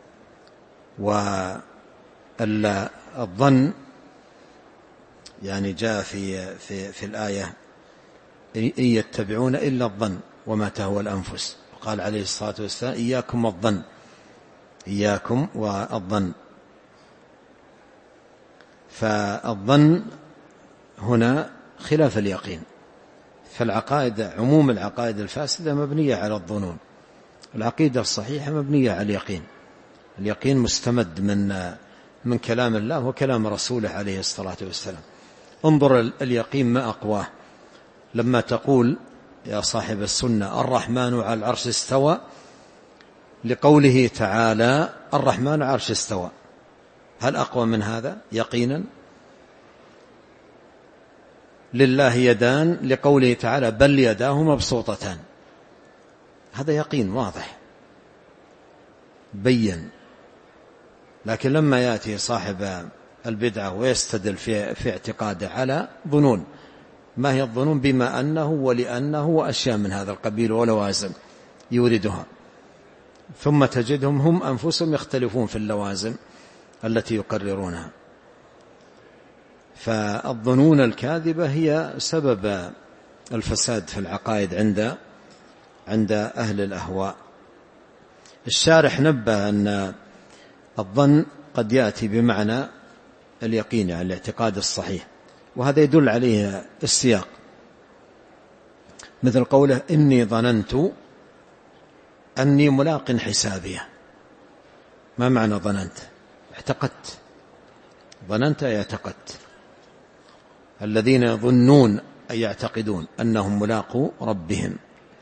S2: والظن يعني جاء في, في, في الآية إن يتبعون إلا الظن وما تهوى الأنفس، وقال عليه الصلاة والسلام إياكم والظن، إياكم والظن. فالظن هنا خلاف اليقين، فالعقائد عموم العقائد الفاسدة مبنية على الظنون، العقيدة الصحيحة مبنية على اليقين. اليقين مستمد من من كلام الله وكلام رسوله عليه الصلاة والسلام. انظر اليقين ما أقواه لما تقول يا صاحب السنة الرحمن على العرش استوى، لقوله تعالى الرحمن على العرش استوى، هل أقوى من هذا يقينا؟ لله يدان، لقوله تعالى بل يداه مبسوطتان، هذا يقين واضح بين. لكن لما يأتي صاحب البدعة ويستدل في, في اعتقاده على ظنون، ما هي الظنون؟ بما أنه ولأنه وأشياء من هذا القبيل ولوازم يوردها، ثم تجدهم هم أنفسهم يختلفون في اللوازم التي يقررونها. فالظنون الكاذبة هي سبب الفساد في العقائد عند عند أهل الأهواء. الشارح نبه أن الظن قد يأتي بمعنى اليقين، يعني الاعتقاد الصحيح، وهذا يدل عليه السياق، مثل قوله إني ظننت أني ملاق حسابيه. ما معنى ظننت؟ اعتقدت، ظننت اعتقدت. الذين يظنون أي يعتقدون أنهم ملاقو ربهم.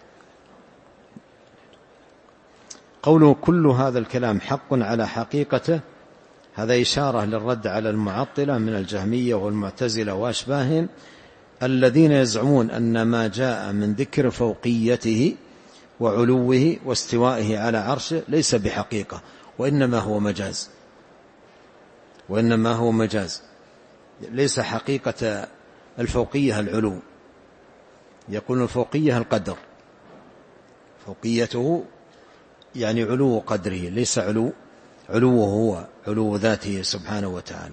S2: قوله كل هذا الكلام حق على حقيقته، هذا إشارة للرد على المعطلة من الجهمية والمعتزلة وأشباههم، الذين يزعمون أن ما جاء من ذكر فوقيته وعلوه واستوائه على عرشه ليس بحقيقة، وإنما هو مجاز، وإنما هو مجاز، ليس حقيقة الفوقية العلو. يقول الفوقية القدر، فوقيته يعني علو قدره، ليس علو علوه هو، علو ذاته سبحانه وتعالى.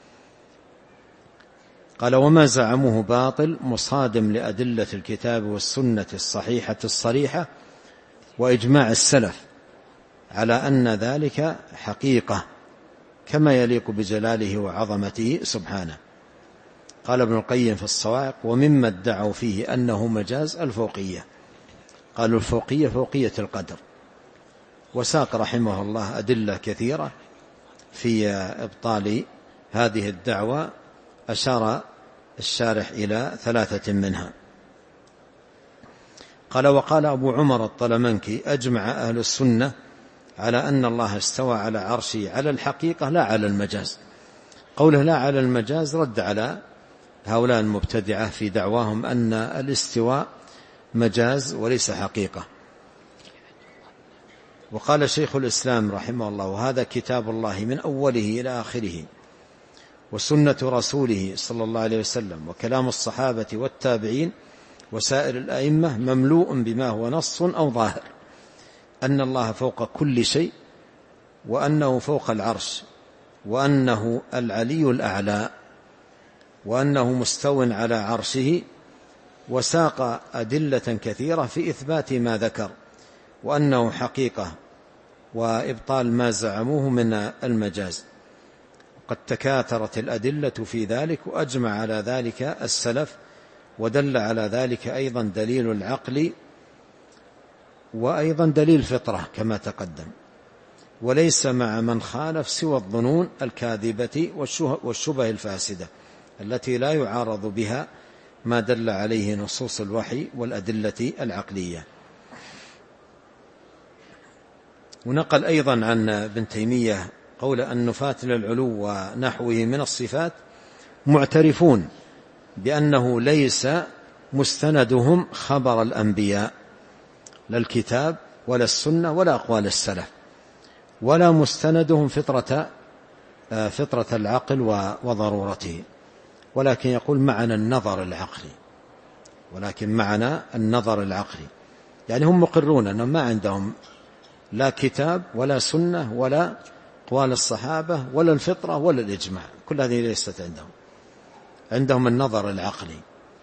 S2: قال وما زعموه باطل مصادم لأدلة الكتاب والسنة الصحيحة الصريحة وإجماع السلف على أن ذلك حقيقة كما يليق بجلاله وعظمته سبحانه. قال ابن القيم في الصواعق ومما ادعوا فيه أنه مجاز الفوقية، قالوا الفوقية فوقية القدر، وساق رحمه الله أدلة كثيرة في إبطال هذه الدعوة، أشار الشارح إلى ثلاثة منها. قال وقال أبو عمر الطلمنكي أجمع أهل السنة على أن الله استوى على عرشه على الحقيقة لا على المجاز. قوله لا على المجاز رد على هؤلاء المبتدعة في دعواهم أن الاستواء مجاز وليس حقيقة. وقال شيخ الإسلام رحمه الله وهذا كتاب الله من أوله إلى آخره، وسنة رسوله صلى الله عليه وسلم، وكلام الصحابة والتابعين وسائر الأئمة مملوء بما هو نص أو ظاهر أن الله فوق كل شيء، وأنه فوق العرش، وأنه العلي الأعلى، وأنه مستو على عرشه، وساق أدلة كثيرة في إثبات ما ذكر، وأنه حقيقة، وإبطال ما زعموه من المجاز. قد تكاثرت الأدلة في ذلك، وأجمع على ذلك السلف، ودل على ذلك أيضا دليل العقل، وأيضا دليل الفطرة كما تقدم. وليس مع من خالف سوى الظنون الكاذبة والشبه الفاسدة التي لا يعارض بها ما دل عليه نصوص الوحي والأدلة العقلية. ونقل أيضا عن ابن تيمية قول أن نفاة للعلو ونحوه من الصفات معترفون بأنه ليس مستندهم خبر الأنبياء، لا الكتاب ولا السنة ولا أقوال السلف، ولا مستندهم فطرة فطرة العقل وضرورته، ولكن يقول معنى النظر العقلي، ولكن معنى النظر العقلي، يعني هم مقرون أنهم ما عندهم لا كتاب ولا سنة ولا أقوال الصحابة ولا الفطرة ولا الإجماع، كل هذه ليست عندهم، عندهم النظر العقلي.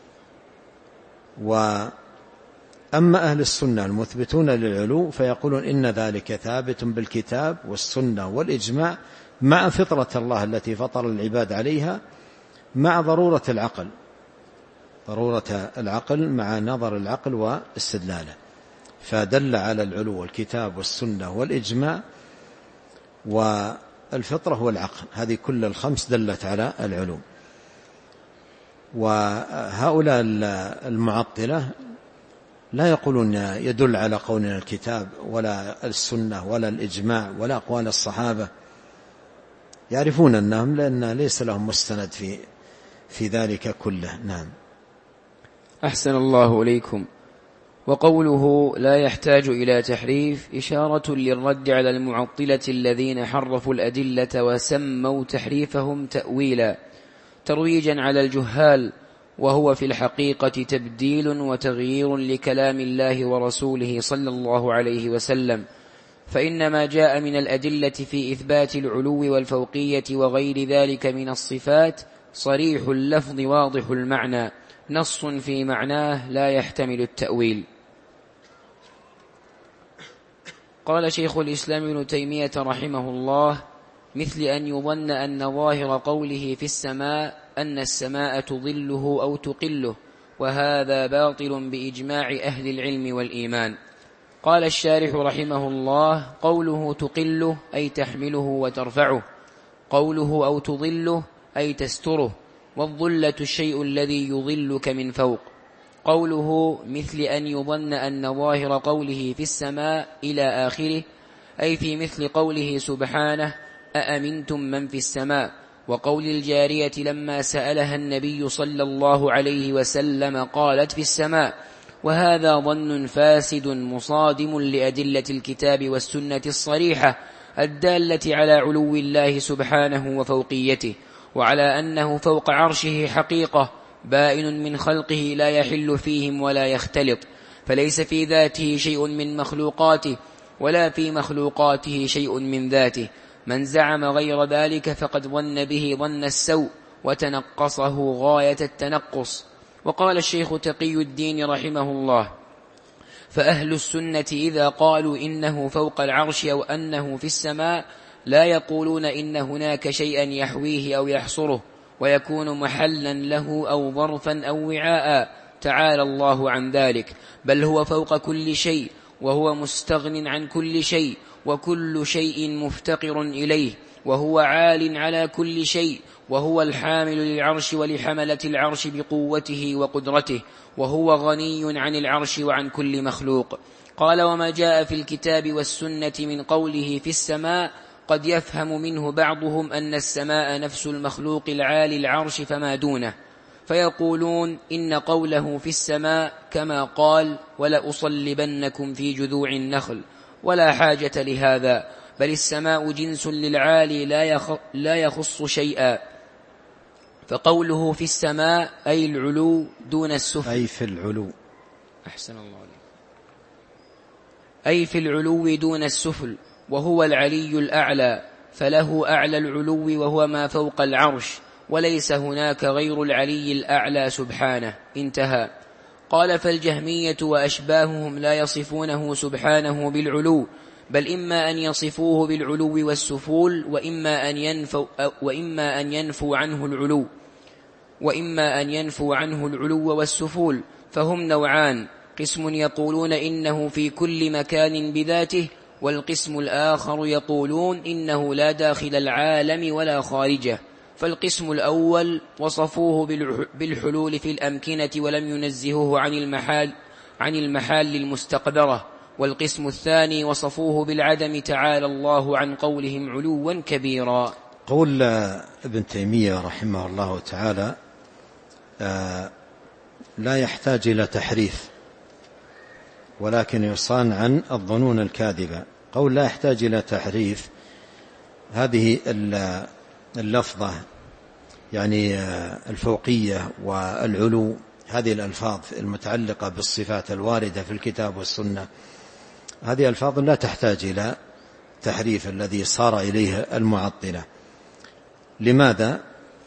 S2: وأما أهل السنة المثبتون للعلو فيقولون إن ذلك ثابت بالكتاب والسنة والإجماع مع فطرة الله التي فطر العباد عليها، مع ضرورة العقل، ضرورة العقل مع نظر العقل واستدلاله. فدل على العلو الكتاب والسنة والإجماع والفطرة والعقل، هذه كل الخمس دلت على العلو. وهؤلاء المعطلة لا يقولون يدل على قولنا الكتاب ولا السنة ولا الإجماع ولا أقوال الصحابة، يعرفون أنهم لأن ليس لهم مستند في في ذلك كله. نعم.
S1: أحسن الله إليكم. وقوله لا يحتاج إلى تحريف إشارة للرد على المعطلة الذين حرفوا الأدلة وسموا تحريفهم تأويلا ترويجا على الجهال، وهو في الحقيقة تبديل وتغيير لكلام الله ورسوله صلى الله عليه وسلم، فإن ما جاء من الأدلة في إثبات العلو والفوقية وغير ذلك من الصفات صريح اللفظ واضح المعنى، نص في معناه لا يحتمل التأويل. قال شيخ الإسلام ابن تيمية رحمه الله: مثل أن يظن أن ظاهر قوله في السماء أن السماء تظله أو تقله، وهذا باطل بإجماع أهل العلم والإيمان. قال الشارح رحمه الله: قوله تقله أي تحمله وترفعه، قوله أو تظله أي تستره، والظلة الشيء الذي يظلك من فوق. قوله مثل أن يظن أن ظاهر قوله في السماء إلى آخره أي في مثل قوله سبحانه أأمنتم من في السماء، وقول الجارية لما سألها النبي صلى الله عليه وسلم قالت في السماء، وهذا ظن فاسد مصادم لأدلة الكتاب والسنة الصريحة الدالة على علو الله سبحانه وفوقيته، وعلى أنه فوق عرشه حقيقة بائن من خلقه لا يحل فيهم ولا يختلط، فليس في ذاته شيء من مخلوقاته ولا في مخلوقاته شيء من ذاته. من زعم غير ذلك فقد ظن به ظن السوء وتنقصه غاية التنقص. وقال الشيخ تقي الدين رحمه الله: فأهل السنة إذا قالوا إنه فوق العرش أو أنه في السماء لا يقولون إن هناك شيئا يحويه أو يحصره ويكون محلا له أو ظرفا أو وعاء، تعالى الله عن ذلك، بل هو فوق كل شيء وهو مستغن عن كل شيء وكل شيء مفتقر إليه، وهو عال على كل شيء، وهو الحامل للعرش ولحملة العرش بقوته وقدرته، وهو غني عن العرش وعن كل مخلوق. قال: وما جاء في الكتاب والسنة من قوله في السماء قد يفهم منه بعضهم أن السماء نفس المخلوق العالي العرش فما دونه، فيقولون إن قوله في السماء كما قال ولأصلبنكم في جذوع النخل، ولا حاجة لهذا، بل السماء جنس للعالي لا يخص شيئا. فقوله في السماء أي العلو دون السفل،
S2: أي في العلو
S1: أحسن الله عليك أي في العلو دون السفل، وهو العلي الأعلى، فله أعلى العلو وهو ما فوق العرش، وليس هناك غير العلي الأعلى سبحانه. انتهى. قال: فالجهمية وأشباههم لا يصفونه سبحانه بالعلو، بل إما أن يصفوه بالعلو والسفول، وإما أن ينفوا, وإما أن ينفوا عنه العلو وإما أن ينفوا عنه العلو والسفول، فهم نوعان: قسم يقولون إنه في كل مكان بذاته، والقسم الآخر يقولون إنه لا داخل العالم ولا خارجه. فالقسم الأول وصفوه بالحلول في الأمكنة ولم ينزهوه عن المحال عن المحال المستقدرة، والقسم الثاني وصفوه بالعدم، تعالى الله عن قولهم علوا كبيرا.
S2: قول ابن تيمية رحمه الله تعالى لا يحتاج إلى تحريف، ولكن يصان عن الظنون الكاذبة. قول لا يحتاج إلى تحريف، هذه اللفظة يعني الفوقية والعلو، هذه الألفاظ المتعلقة بالصفات الواردة في الكتاب والسنة، هذه ألفاظ لا تحتاج إلى تحريف الذي صار إليه المعطلة. لماذا؟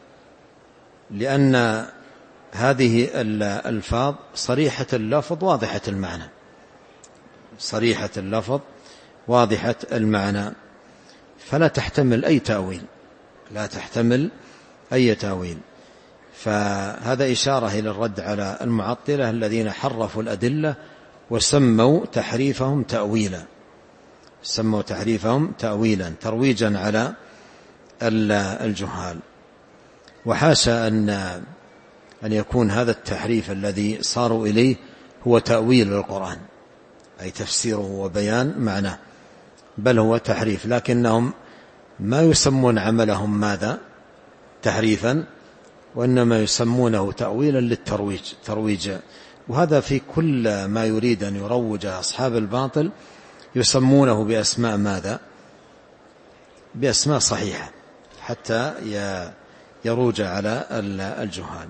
S2: لأن هذه الألفاظ صريحة اللفظ واضحة المعنى، صريحة اللفظ واضحة المعنى، فلا تحتمل أي تأويل، لا تحتمل أي تأويل. فهذا إشارة إلى الرد على المعطلة الذين حرفوا الأدلة وسموا تحريفهم تأويلا، سموا تحريفهم تأويلا ترويجا على الجهال. وحاشا أن أن يكون هذا التحريف الذي صاروا إليه هو تأويل القرآن، أي تفسيره وبيان معناه، بل هو تحريف، لكنهم ما يسمون عملهم ماذا؟ تحريفا، وإنما يسمونه تأويلا للترويج، ترويج. وهذا في كل ما يريد أن يروج أصحاب الباطل يسمونه بأسماء ماذا؟ بأسماء صحيحة حتى يروج على الجهال.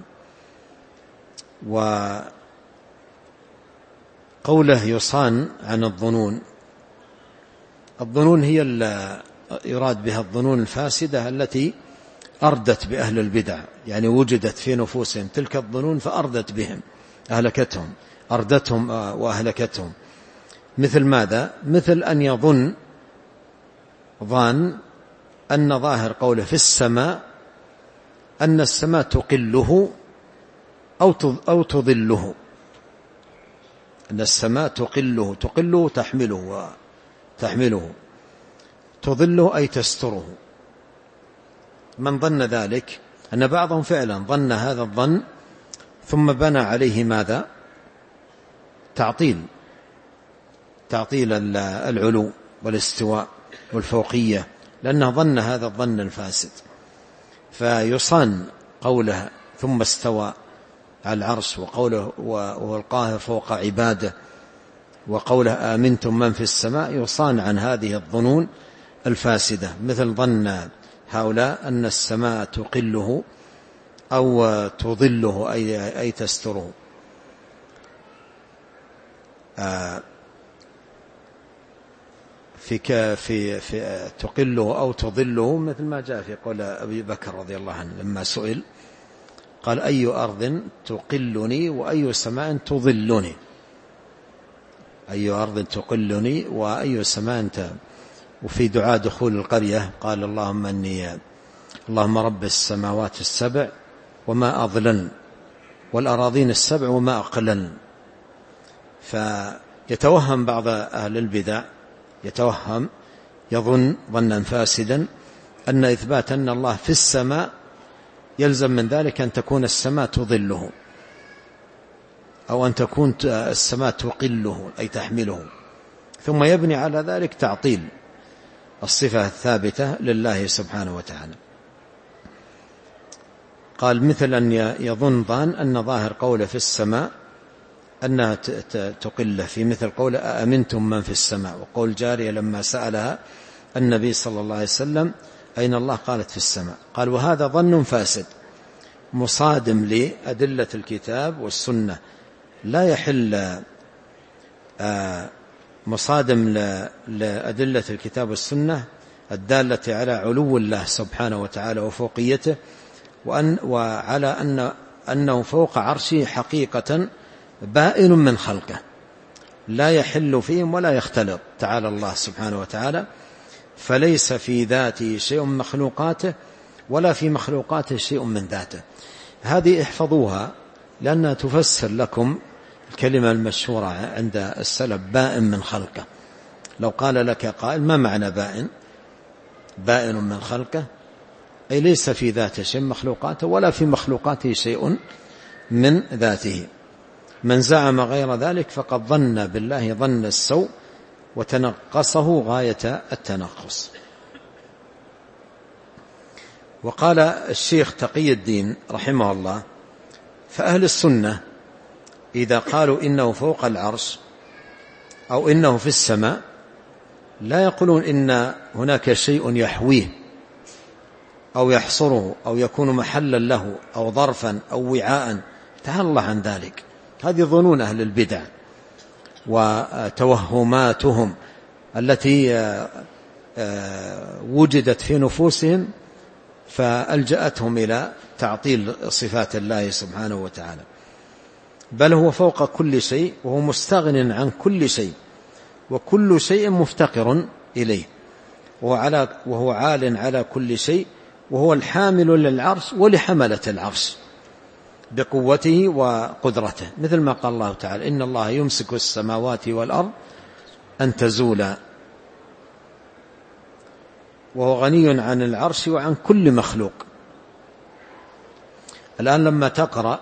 S2: وقوله يصان عن الظنون، الظنون هي يراد بها الظنون الفاسدة التي أردت بأهل البدع، يعني وجدت في نفوسهم تلك الظنون فأردت بهم، أهلكتهم، أردتهم وأهلكتهم. مثل ماذا؟ مثل أن يظن ظان أن ظاهر قوله في السماء أن السماء تقله أو تظله، أن السماء تقله، تقله تحمله تحمله تظله أي تستره. من ظن ذلك، أن بعضهم فعلا ظن هذا الظن ثم بنى عليه ماذا؟ تعطيل، تعطيل العلو والاستواء والفوقية، لأنه ظن هذا الظن الفاسد. فيصان قوله ثم استوى على العرش، وقوله وهو القاهر فوق عباده، وقوله آمنتم من في السماء، يصان عن هذه الظنون الفاسدة، مثل ظن هؤلاء أن السماء تقله أو تظله أي, أي تستره. في, في, في تقله أو تظله، مثل ما جاء في قول أبي بكر رضي الله عنه لما سئل قال أي أرض تقلني وأي سماء تظلني، أي أرض تقلني وأي سماء تظلني. وفي دعاء دخول القرية قال اللهم أني اللهم رب السماوات السبع وما أضلل، والأراضين السبع وما أقلل. فيتوهم بعض أهل البدع، يتوهم يظن ظنا فاسدا أن إثبات أن الله في السماء يلزم من ذلك أن تكون السماء تظله، أو أن تكون السماء تقله أي تحمله، ثم يبني على ذلك تعطيل الصفة الثابتة لله سبحانه وتعالى. قال مثل أن يظن ظان أن ظاهر قوله في السماء أنها تقله، في مثل قوله أأمنتم من في السماء، وقول جارية لما سألها النبي صلى الله عليه وسلم أين الله قالت في السماء، قال وهذا ظن فاسد مصادم لأدلة الكتاب والسنة، لا يحل مصادم لأدلة الكتاب والسنة الدالة على علو الله سبحانه وتعالى وفوقيته، وأن وعلى أن أنه فوق عرشه حقيقة بائن من خلقه، لا يحل فيهم ولا يختلط تعالى الله سبحانه وتعالى، فليس في ذاته شيء من مخلوقاته ولا في مخلوقاته شيء من ذاته. هذه احفظوها لأنها تفسر لكم الكلمة المشهورة عند السلف بائن من خلقه. لو قال لك قائل ما معنى بائن؟ بائن من خلقه أي ليس في ذاته شيء من مخلوقاته ولا في مخلوقاته شيء من ذاته. من زعم غير ذلك فقد ظن بالله ظن السوء وتنقصه غاية التنقص. وقال الشيخ تقي الدين رحمه الله فأهل السنة إذا قالوا إنه فوق العرش أو إنه في السماء لا يقولون إن هناك شيء يحويه أو يحصره أو يكون محلا له أو ظرفا أو وعاء، تعالى الله عن ذلك. هذه ظنون أهل البدع وتوهماتهم التي وجدت في نفوسهم فألجأتهم إلى تعطيل صفات الله سبحانه وتعالى. بل هو فوق كل شيء وهو مستغن عن كل شيء وكل شيء مفتقر إليه، وهو عال على كل شيء، وهو الحامل للعرش ولحملة العرش بقوته وقدرته، مثل ما قال الله تعالى إن الله يمسك السماوات والأرض أن تزولا. وهو غني عن العرش وعن كل مخلوق. الآن لما تقرأ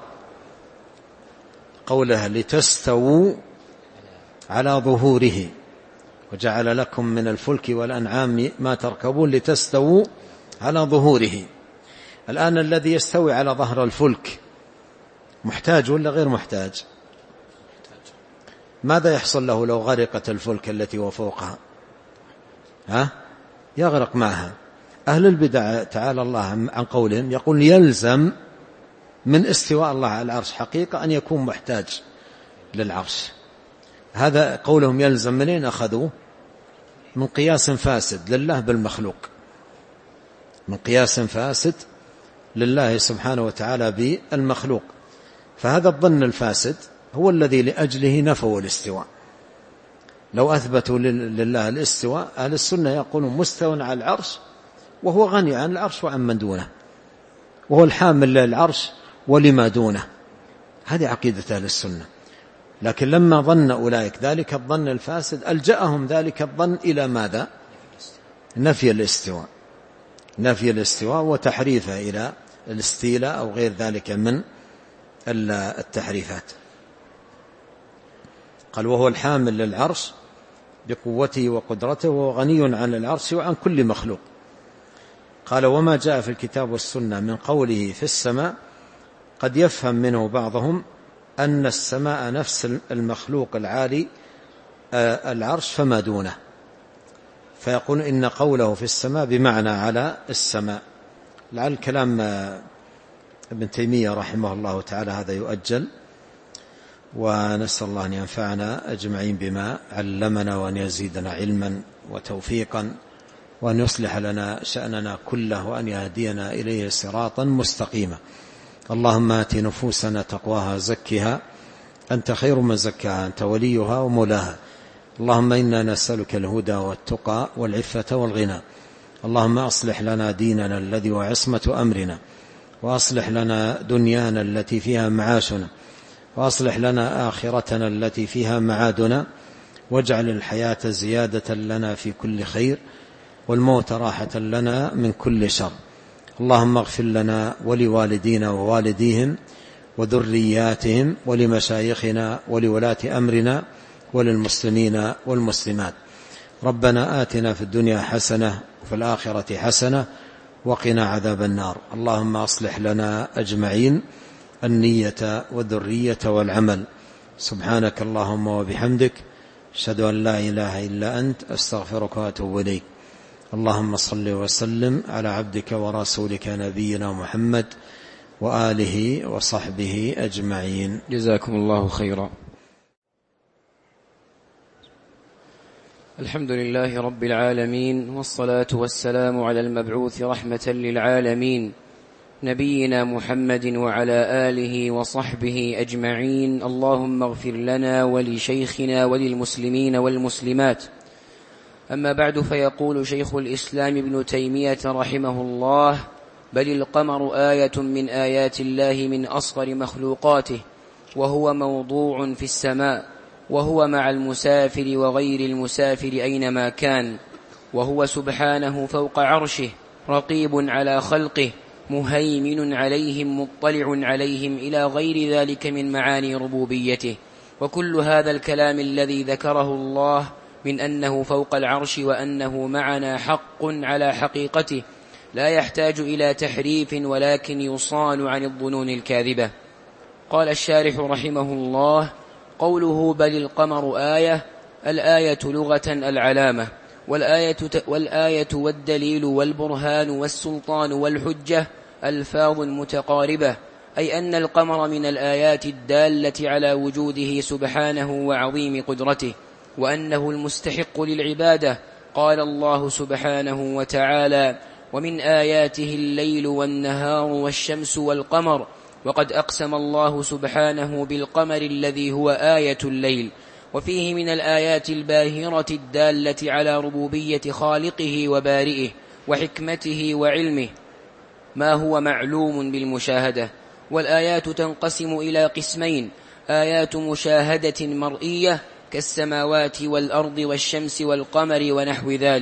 S2: قوله لتستووا على ظهوره وجعل لكم من الفلك والأنعام ما تركبون لتستووا على ظهوره، الآن الذي يستوي على ظهر الفلك محتاج ولا غير محتاج؟ ماذا يحصل له لو غرقت الفلك التي وفوقها؟ ها؟ يغرق معها. أهل البدع تعالى الله عن قولهم يقول يلزم من استواء الله على العرش حقيقة أن يكون محتاج للعرش. هذا قولهم يلزم منين أخذوه؟ من قياس فاسد لله بالمخلوق، من قياس فاسد لله سبحانه وتعالى بالمخلوق. فهذا الظن الفاسد هو الذي لأجله نفوا الاستواء. لو أثبتوا لله الاستواء، أهل السنة يقولون مستوى على العرش وهو غني عن العرش وعن من دونه، وهو الحامل للعرش ولما دونه. هذه عقيدة أهل السنة. لكن لما ظن أولئك ذلك الظن الفاسد ألجأهم ذلك الظن إلى ماذا؟ نفي الاستواء، نفي الاستواء وتحريفه إلى الاستيلاء أو غير ذلك من التحريفات. قال وهو الحامل للعرش بقوته وقدرته وهو غني عن العرش وعن كل مخلوق. قال وما جاء في الكتاب والسنة من قوله في السماء قد يفهم منه بعضهم أن السماء نفس المخلوق العالي العرش فما دونه، فيقول إن قوله في السماء بمعنى على السماء. لعل كلام ابن تيمية رحمه الله تعالى هذا يؤجل، ونسأل الله أن ينفعنا أجمعين بما علمنا وأن يزيدنا علما وتوفيقا وأن يصلح لنا شأننا كله وأن يهدينا إليه صراطا مستقيما. اللهم آت نفوسنا تقواها زكها أنت خير من زكاها أنت وليها ومولاها. اللهم إنا نسألك الهدى والتقى والعفة والغنى. اللهم أصلح لنا ديننا الذي هو عصمة أمرنا، وأصلح لنا دنيانا التي فيها معاشنا، وأصلح لنا آخرتنا التي فيها معادنا، واجعل الحياة زيادة لنا في كل خير والموت راحة لنا من كل شر. اللهم اغفر لنا ولوالدينا ووالديهم وذرياتهم ولمشايخنا ولولاة أمرنا وللمسلمين والمسلمات. ربنا آتنا في الدنيا حسنة وفي الآخرة حسنة وقنا عذاب النار. اللهم أصلح لنا أجمعين النية والذرية والعمل. سبحانك اللهم وبحمدك أشهد أن لا إله إلا أنت أستغفرك وأتوب إليك. اللهم صل وسلم على عبدك ورسولك نبينا محمد وآله وصحبه أجمعين.
S1: جزاكم الله خيرا. الحمد لله رب العالمين، والصلاة والسلام على المبعوث رحمة للعالمين نبينا محمد وعلى آله وصحبه أجمعين. اللهم اغفر لنا ولشيخنا وللمسلمين والمسلمات. أما بعد، فيقول شيخ الإسلام ابن تيمية رحمه الله: بل القمر آية من آيات الله من أصغر مخلوقاته، وهو موضوع في السماء، وهو مع المسافر وغير المسافر أينما كان، وهو سبحانه فوق عرشه رقيب على خلقه مهيمن عليهم مطلع عليهم إلى غير ذلك من معاني ربوبيته. وكل هذا الكلام الذي ذكره الله من أنه فوق العرش وأنه معنا حق على حقيقته، لا يحتاج إلى تحريف ولكن يصان عن الظنون الكاذبة. قال الشارح رحمه الله: قوله بل القمر آية، الآية لغة العلامة، والآية, والآية والدليل والبرهان والسلطان والحجة ألفاظ متقاربة، أي أن القمر من الآيات الدالة على وجوده سبحانه وعظيم قدرته، وأنه المستحق للعبادة. قال الله سبحانه وتعالى: ومن آياته الليل والنهار والشمس والقمر. وقد أقسم الله سبحانه بالقمر الذي هو آية الليل. وفيه من الآيات الباهرة الدالة على ربوبية خالقه وبارئه وحكمته وعلمه ما هو معلوم بالمشاهدة. والآيات تنقسم إلى قسمين: آيات مشاهدة مرئية كالسماوات والأرض والشمس والقمر ونحو ذلك،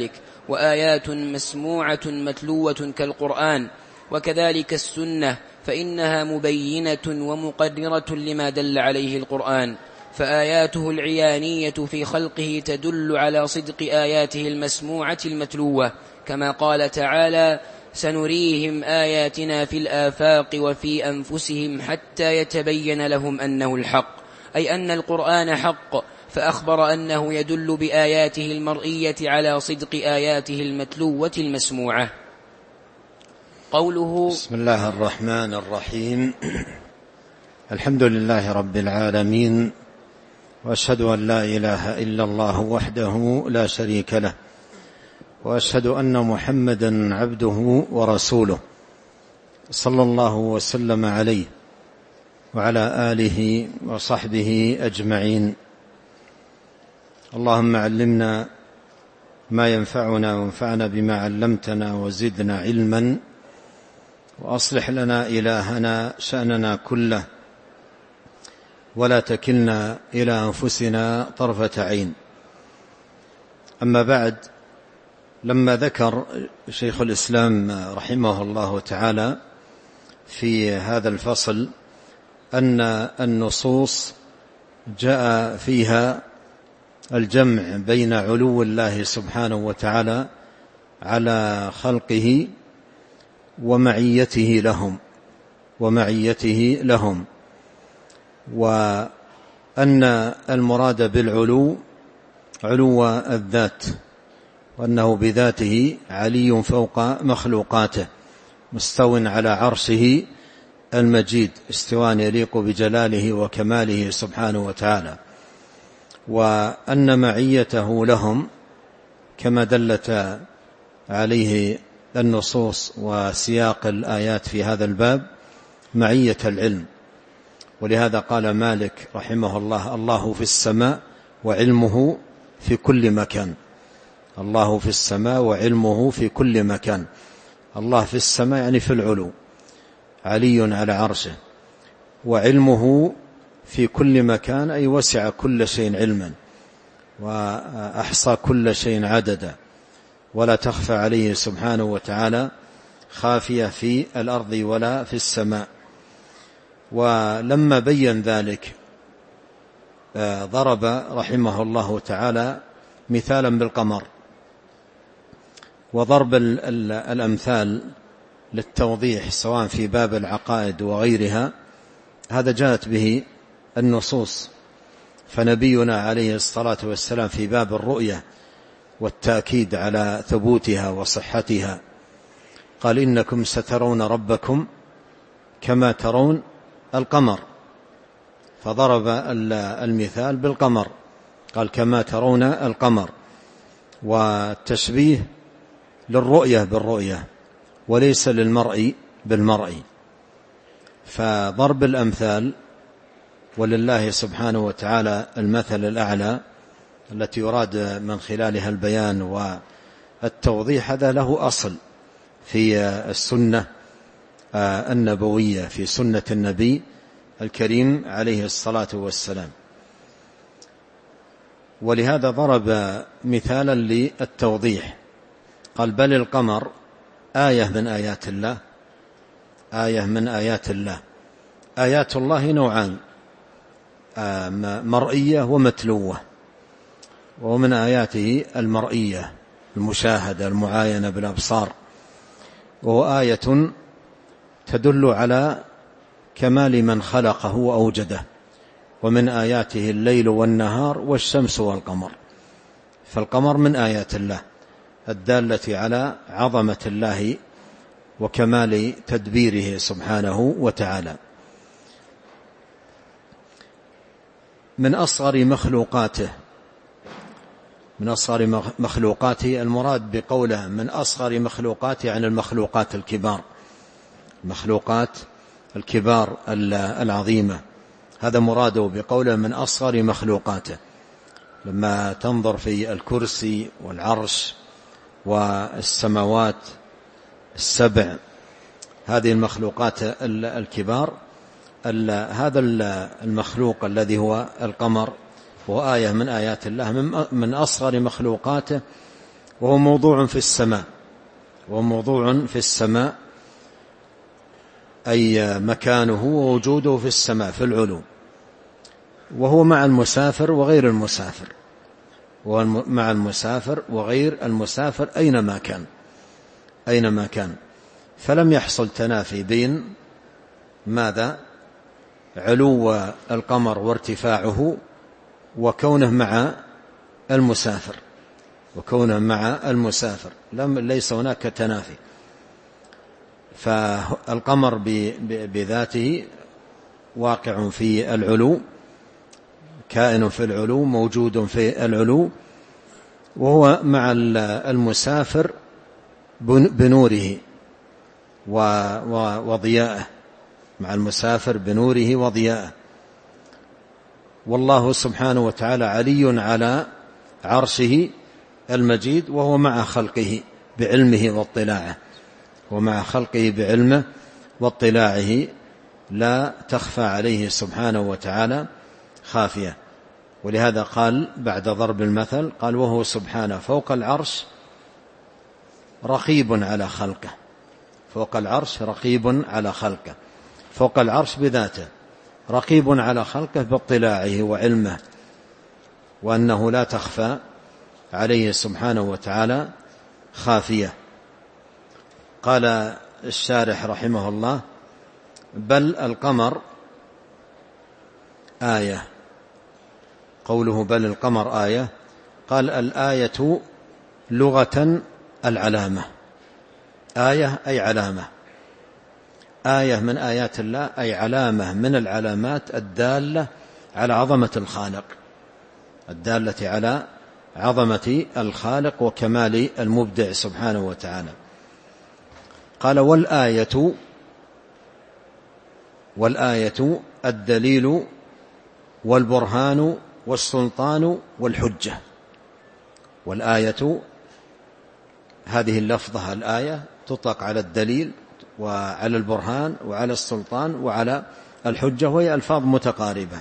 S1: وآيات مسموعة متلوة كالقرآن، وكذلك السنة فإنها مبينة ومقررة لما دل عليه القرآن، فآياته العيانية في خلقه تدل على صدق آياته المسموعة المتلوة، كما قال تعالى: سنريهم آياتنا في الآفاق وفي أنفسهم حتى يتبين لهم أنه الحق، أي أن القرآن حق، فأخبر أنه يدل بآياته المرئية على صدق آياته المتلوة المسموعة. قوله:
S2: بسم الله الرحمن الرحيم. الحمد لله رب العالمين، وأشهد أن لا إله إلا الله وحده لا شريك له، وأشهد أن محمدا عبده ورسوله، صلى الله وسلم عليه وعلى آله وصحبه أجمعين. اللهم علمنا ما ينفعنا وانفعنا بما علمتنا وزدنا علما، وأصلح لنا إلهنا شأننا كله، ولا تكلنا إلى أنفسنا طرفة عين. أما بعد، لما ذكر شيخ الإسلام رحمه الله تعالى في هذا الفصل أن النصوص جاء فيها الجمع بين علو الله سبحانه وتعالى على خلقه ومعيته لهم ومعيته لهم وأن المراد بالعلو علو الذات، وأنه بذاته علي فوق مخلوقاته، مستو على عرشه المجيد استواء يليق بجلاله وكماله سبحانه وتعالى، وأن معيته لهم كما دلت عليه النصوص وسياق الآيات في هذا الباب معية العلم. ولهذا قال مالك رحمه الله: الله في السماء وعلمه في كل مكان. الله في السماء وعلمه في كل مكان. الله في السماء يعني في العلو، علي على عرشه، وعلمه في كل مكان أي وسع كل شيء علما، وأحصى كل شيء عددا، ولا تخفى عليه سبحانه وتعالى خافية في الأرض ولا في السماء. ولما بين ذلك ضرب رحمه الله تعالى مثالا بالقمر. وضرب الأمثال للتوضيح سواء في باب العقائد وغيرها هذا جاءت به النصوص، فنبينا عليه الصلاة والسلام في باب الرؤية والتأكيد على ثبوتها وصحتها قال: إنكم سترون ربكم كما ترون القمر، فضرب المثال بالقمر، قال: كما ترون القمر، والتشبيه للرؤية بالرؤية وليس للمرء بالمرء. فضرب الأمثال، ولله سبحانه وتعالى المثل الأعلى التي يراد من خلالها البيان والتوضيح، هذا له أصل في السنة النبوية، في سنة النبي الكريم عليه الصلاة والسلام. ولهذا ضرب مثالا للتوضيح، قال: بل القمر آية من آيات الله. آية من آيات الله. آيات الله نوعان: مرئية ومتلوة. ومن آياته المرئية المشاهدة المعاينة بالأبصار، وهو آية تدل على كمال من خلقه وأوجده. ومن آياته الليل والنهار والشمس والقمر. فالقمر من آيات الله الدالة على عظمة الله وكمال تدبيره سبحانه وتعالى. من أصغر مخلوقاته، من أصغر مخلوقاته المراد بقوله من أصغر مخلوقاته عن المخلوقات الكبار، المخلوقات الكبار العظيمة، هذا مراده بقوله من أصغر مخلوقاته. لما تنظر في الكرسي والعرش والسماوات السبع، هذه المخلوقات الكبار، هذا المخلوق الذي هو القمر وآية من آيات الله من أصغر مخلوقاته وهو موضوع في السماء، وهو موضوع في السماء أي مكانه ووجوده في السماء في العلو، وهو مع المسافر وغير المسافر، ومع المسافر وغير المسافر أينما كان أينما كان فلم يحصل تنافي بين ماذا؟ علو القمر وارتفاعه وكونه مع المسافر وكونه مع المسافر لم ليس هناك تنافي. فالقمر بذاته واقع في العلو، كائن في العلو، موجود في العلو، وهو مع المسافر بنوره وضياءه، مع المسافر بنوره وضياءه. والله سبحانه وتعالى علي على عرشه المجيد، وهو مع خلقه بعلمه واطلاعه، ومع خلقه بعلمه واطلاعه لا تخفى عليه سبحانه وتعالى خافية. ولهذا قال بعد ضرب المثل قال وهو سبحانه فوق العرش رقيب على خلقه، فوق العرش رقيب على خلقه، فوق العرش بذاته، رقيب على خلقه باطلاعه وعلمه، وأنه لا تخفى عليه سبحانه وتعالى خافية. قال الشارح رحمه الله بل القمر آية. قوله بل القمر آية، قال الآية لغة العلامة، آية أي علامة، آية من آيات الله أي علامة من العلامات الدالة على عظمة الخالق، الدالة على عظمة الخالق وكمال المبدع سبحانه وتعالى. قال والآية والآية الدليل والبرهان والسلطان والحجة. والآية هذه اللفظة الآية تطلق على الدليل وعلى البرهان وعلى السلطان وعلى الحجة، وهي ألفاظ متقاربة،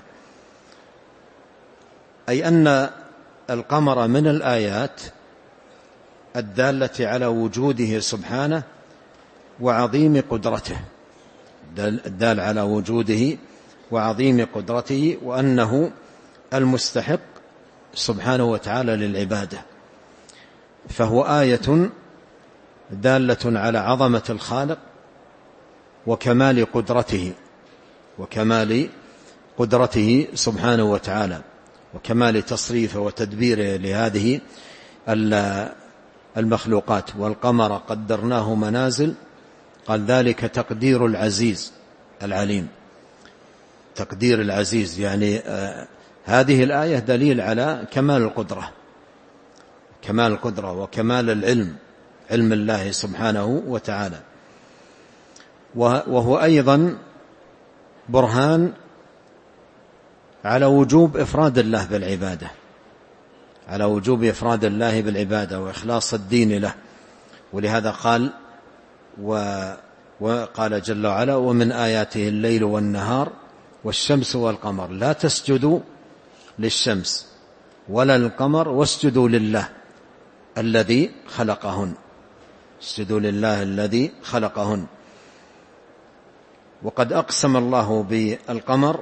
S2: أي أن القمر من الآيات الدالة على وجوده سبحانه وعظيم قدرته، الدال على وجوده وعظيم قدرته، وأنه المستحق سبحانه وتعالى للعبادة. فهو آية دالة على عظمة الخالق وكمال قدرته وكمال قدرته سبحانه وتعالى، وكمال تصريفه وتدبيره لهذه المخلوقات. والقمر قدرناه منازل، قال ذلك تقدير العزيز العليم، تقدير العزيز، يعني آه هذه الآية دليل على كمال القدرة، كمال القدرة وكمال العلم، علم الله سبحانه وتعالى. وهو أيضا برهان على وجوب إفراد الله بالعبادة، على وجوب إفراد الله بالعبادة وإخلاص الدين له. ولهذا قال وقال جل وعلا ومن آياته الليل والنهار والشمس والقمر لا تسجدوا للشمس ولا للقمر واسجدوا لله الذي خلقهن، اسجدوا لله الذي خلقهن. وقد أقسم الله بالقمر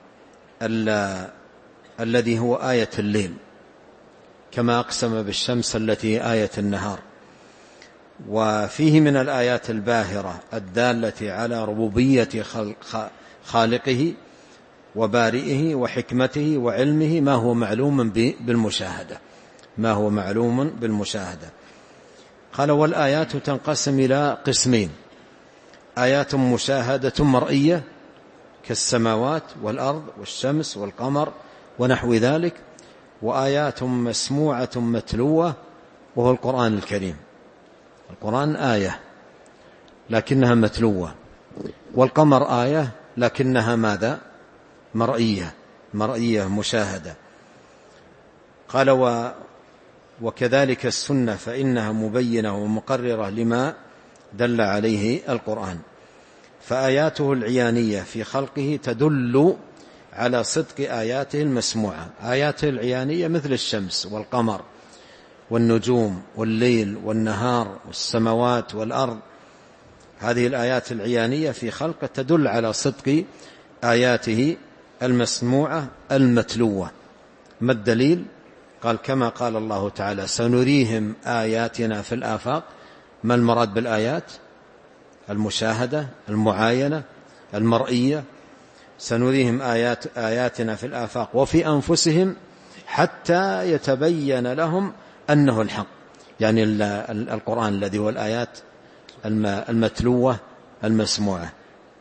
S2: الذي هو آية الليل، كما أقسم بالشمس التي آية النهار. وفيه من الآيات الباهرة الدالة على ربوبية خالقه وبارئه وحكمته وعلمه ما هو معلوم بالمشاهدة، ما هو معلوم بالمشاهدة. قال والآيات تنقسم إلى قسمين: آيات مشاهدة مرئية كالسماوات والأرض والشمس والقمر ونحو ذلك، وآيات مسموعة متلوة وهو القرآن الكريم. القرآن آية لكنها متلوة، والقمر آية لكنها ماذا؟ مرئية، مرئية مشاهدة. قال و وكذلك السنة فإنها مبينة ومقررة لما دل عليه القرآن. فآياته العيانية في خلقه تدل على صدق آياته المسموعة. آياته العيانية مثل الشمس والقمر والنجوم والليل والنهار والسماوات والأرض. هذه الآيات العيانية في خلقه تدل على صدق آياته المسموعة المتلوة. ما الدليل؟ قال كما قال الله تعالى سنريهم آياتنا في الآفاق. ما المراد بالآيات؟ المشاهدة، المعاينة، المرئية. سنريهم آيات آياتنا في الآفاق وفي أنفسهم حتى يتبين لهم أنه الحق، يعني القرآن الذي هو الآيات المتلوة المسموعة،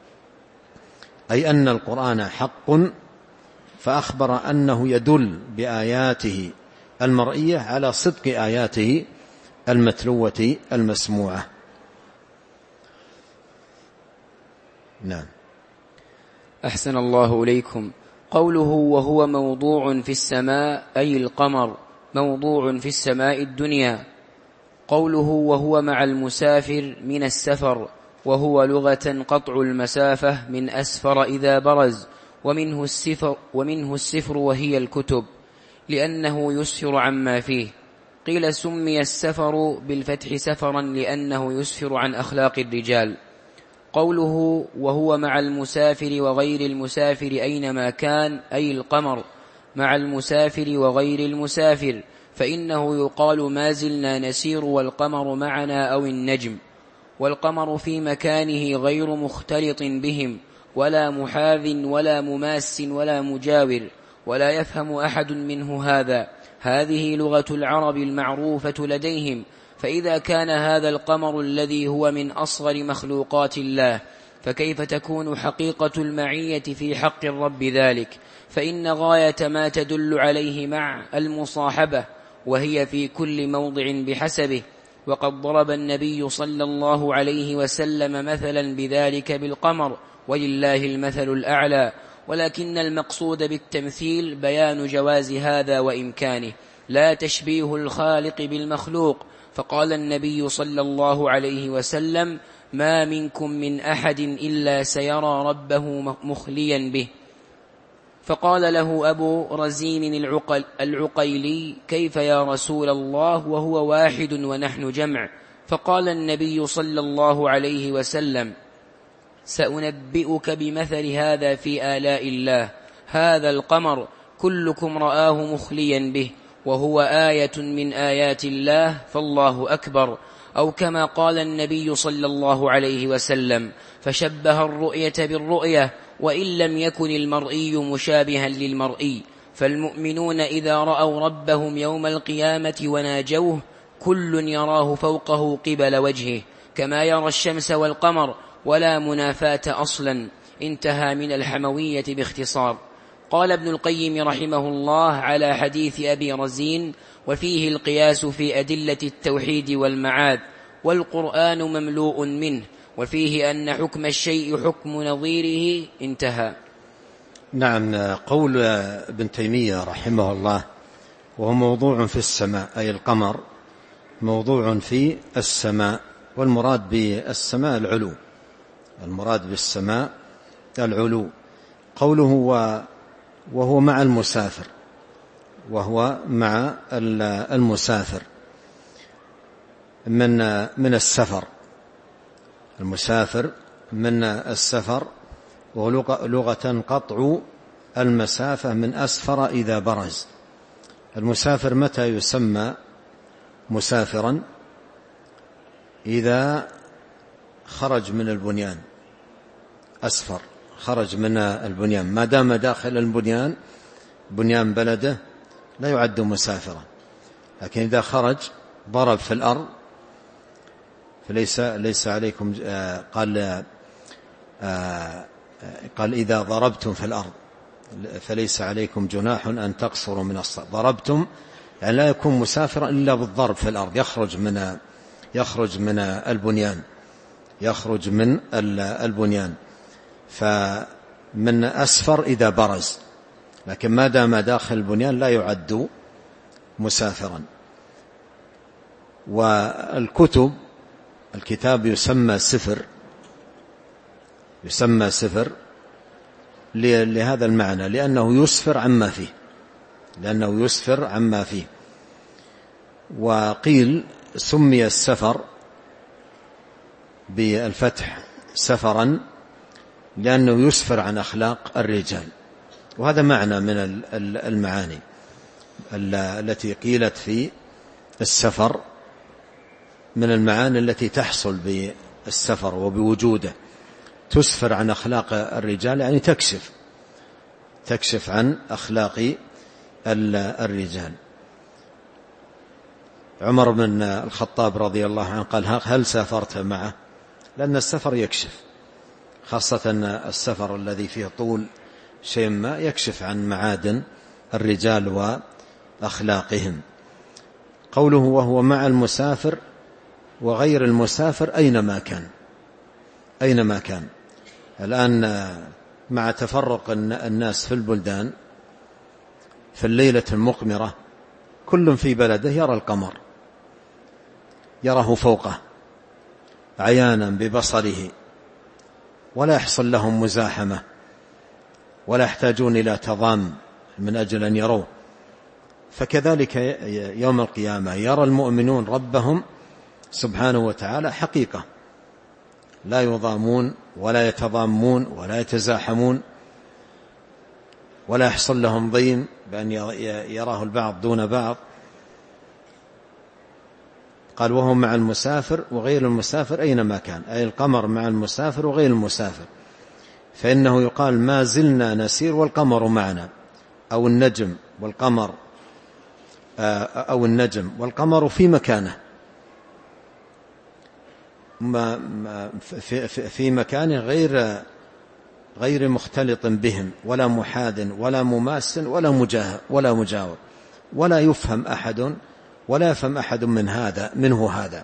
S2: أي أن القرآن حق، فأخبر أنه يدل بآياته المرئية على صدق آياته المتلوة المسموعة. نعم.
S1: أحسن الله إليكم. قوله وهو موضوع في السماء أي القمر موضوع في السماء الدنيا. قوله وهو مع المسافر من السفر، وهو لغة قطع المسافة من أسفر إذا برز، ومنه السفر, ومنه السفر وهي الكتب، لأنه يسفر عما فيه. قيل سمي السفر بالفتح سفرا لأنه يسفر عن أخلاق الرجال. قوله وهو مع المسافر وغير المسافر أينما كان أي القمر مع المسافر وغير المسافر، فإنه يقال ما زلنا نسير والقمر معنا أو النجم، والقمر في مكانه غير مختلط بهم ولا محاذ ولا مماس ولا مجاور، ولا يفهم أحد منه هذا. هذه لغة العرب المعروفة لديهم. فإذا كان هذا القمر الذي هو من أصغر مخلوقات الله، فكيف تكون حقيقة المعية في حق الرب ذلك؟ فإن غاية ما تدل عليه مع المصاحبة، وهي في كل موضع بحسبه. وقد ضرب النبي صلى الله عليه وسلم مثلا بذلك بالقمر، ولله المثل الأعلى. ولكن المقصود بالتمثيل بيان جواز هذا وإمكانه، لا تشبيه الخالق بالمخلوق. فقال النبي صلى الله عليه وسلم ما منكم من أحد إلا سيرى ربه مخليا به. فقال له أبو رزين العقل العقيلي كيف يا رسول الله وهو واحد ونحن جمع؟ فقال النبي صلى الله عليه وسلم سأنبئك بمثل هذا في آلاء الله. هذا القمر كلكم رآه مخليا به، وهو آية من آيات الله، فالله أكبر. أو كما قال النبي صلى الله عليه وسلم فشبه الرؤية بالرؤية، وإن لم يكن المرئي مشابها للمرئي. فالمؤمنون إذا رأوا ربهم يوم القيامة وناجوه كل يراه فوقه قبل وجهه، كما يرى الشمس والقمر، ولا منافاة أصلا. انتهى من الحموية باختصار. قال ابن القيم رحمه الله على حديث أبي رزين وفيه القياس في أدلة التوحيد والمعاد، والقرآن مملوء منه، وفيه أن حكم الشيء حكم نظيره. انتهى.
S2: نعم. قول ابن تيمية رحمه الله وهو موضوع في السماء أي القمر موضوع في السماء، والمراد بالسماء العلو، المراد بالسماء العلو. قوله وهو مع المسافر، وهو مع المسافر من من السفر، المسافر من السفر، وهو لغة قطع المسافة من أسفر إذا برز. المسافر متى يسمى مسافرا؟ إذا خرج من البنيان، أسفر، خرج من البنيان، ما دام داخل البنيان بنيان بلده لا يعد مسافرا. لكن إذا خرج ضرب في الأرض فليس ليس عليكم، قال قال إذا ضربتم في الأرض فليس عليكم جناح أن تقصروا من الصلاة. ضربتم يعني لا يكون مسافرا إلا بالضرب في الأرض، يخرج من يخرج من البنيان، يخرج من البنيان. فمن أسفر إذا برز، لكن ما دام داخل البنيان لا يعد مسافرا. والكتب، الكتاب يسمى سفر، يسمى سفر لهذا المعنى، لأنه يسفر عما فيه، لأنه يسفر عما فيه. وقيل سمي السفر بالفتح سفرا لأنه يسفر عن أخلاق الرجال، وهذا معنى من المعاني التي قيلت في السفر، من المعاني التي تحصل بالسفر وبوجوده، تسفر عن أخلاق الرجال يعني تكشف تكشف عن أخلاق الرجال. عمر بن الخطاب رضي الله عنه قال هل سافرت معه؟ لأن السفر يكشف، خاصة السفر الذي فيه طول شيء ما يكشف عن معادن الرجال وأخلاقهم. قوله وهو مع المسافر وغير المسافر أينما كان، أينما كان. الآن مع تفرق الناس في البلدان في الليلة المقمرة كل في بلده يرى القمر، يراه فوقه عيانا ببصره، ولا يحصل لهم مزاحمة ولا يحتاجون إلى تضام من أجل أن يروه. فكذلك يوم القيامة يرى المؤمنون ربهم سبحانه وتعالى حقيقة، لا يضامون ولا يتضامون ولا يتزاحمون، ولا يحصل لهم ضيم بأن يراه البعض دون بعض. قال وهو مع المسافر وغير المسافر أينما كان، أي القمر مع المسافر وغير المسافر، فإنه يقال ما زلنا نسير والقمر معنا، أو النجم والقمر أو النجم والقمر في مكانه، في مكانه غير غير مختلط بهم ولا محاد ولا مماس ولا مجاهر ولا مجاور، ولا يفهم أحد ولا يفهم أحد من هذا منه هذا.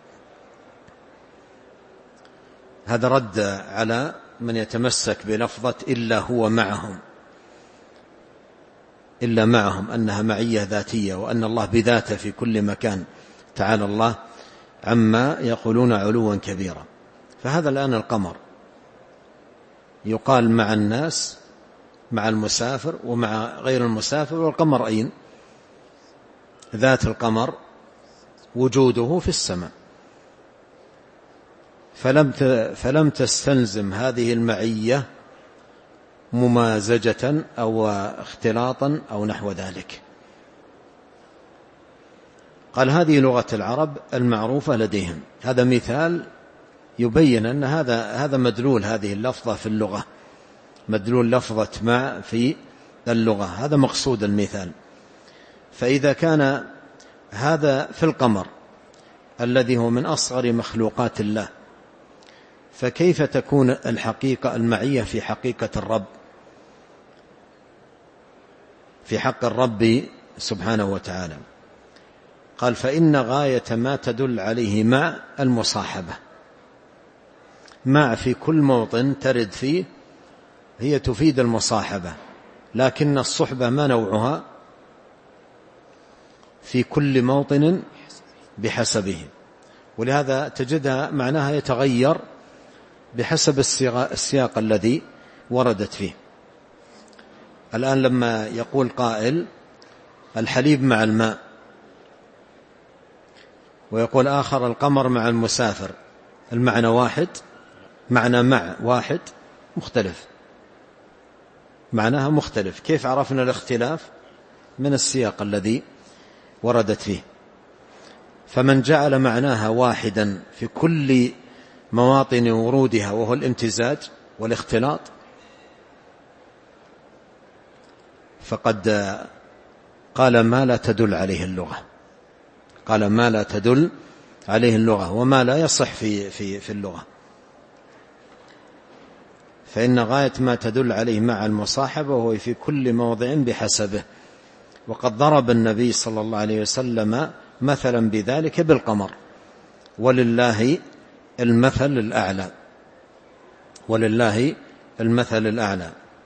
S2: هذا رد على من يتمسك بلفظة إلا هو معهم، إلا معهم أنها معية ذاتية، وأن الله بذاته في كل مكان، تعالى الله عما يقولون علوا كبيرا. فهذا الآن القمر يقال مع الناس، مع المسافر ومع غير المسافر، والقمر أين؟ ذات القمر وجوده في السماء، فلم فلم تستلزم هذه المعية ممازجة أو اختلاطا أو نحو ذلك. قال هذه لغة العرب المعروفة لديهم. هذا مثال يبين أن هذا هذا مدلول هذه اللفظة في اللغة، مدلول لفظة مع في اللغة، هذا مقصود المثال. فإذا كان هذا في القمر الذي هو من أصغر مخلوقات الله، فكيف تكون الحقيقة المعية في حقيقة الرب، في حق الرب سبحانه وتعالى؟ قال فإن غاية ما تدل عليه مع المصاحبة. مع في كل موطن ترد فيه هي تفيد المصاحبة، لكن الصحبة ما نوعها؟ في كل موطن بحسبه، ولهذا تجدها معناها يتغير بحسب السياق الذي وردت فيه. الآن لما يقول قائل الحليب مع الماء، ويقول آخر القمر مع المسافر، المعنى واحد، معنى مع واحد، مختلف، معناها مختلف. كيف عرفنا الاختلاف؟ من السياق الذي وردت فيه. فمن جعل معناها واحدا في كل مواطن ورودها وهو الامتزاج والاختلاط، فقد قال ما لا تدل عليه اللغة، قال ما لا تدل عليه اللغة وما لا يصح في في في اللغة. فإن غاية ما تدل عليه مع المصاحبة وهو في كل موضع بحسبه. وقد ضرب النبي صلى الله عليه وسلم مثلا بذلك بالقمر، ولله المثل الأعلى، ولله المثل الأعلى.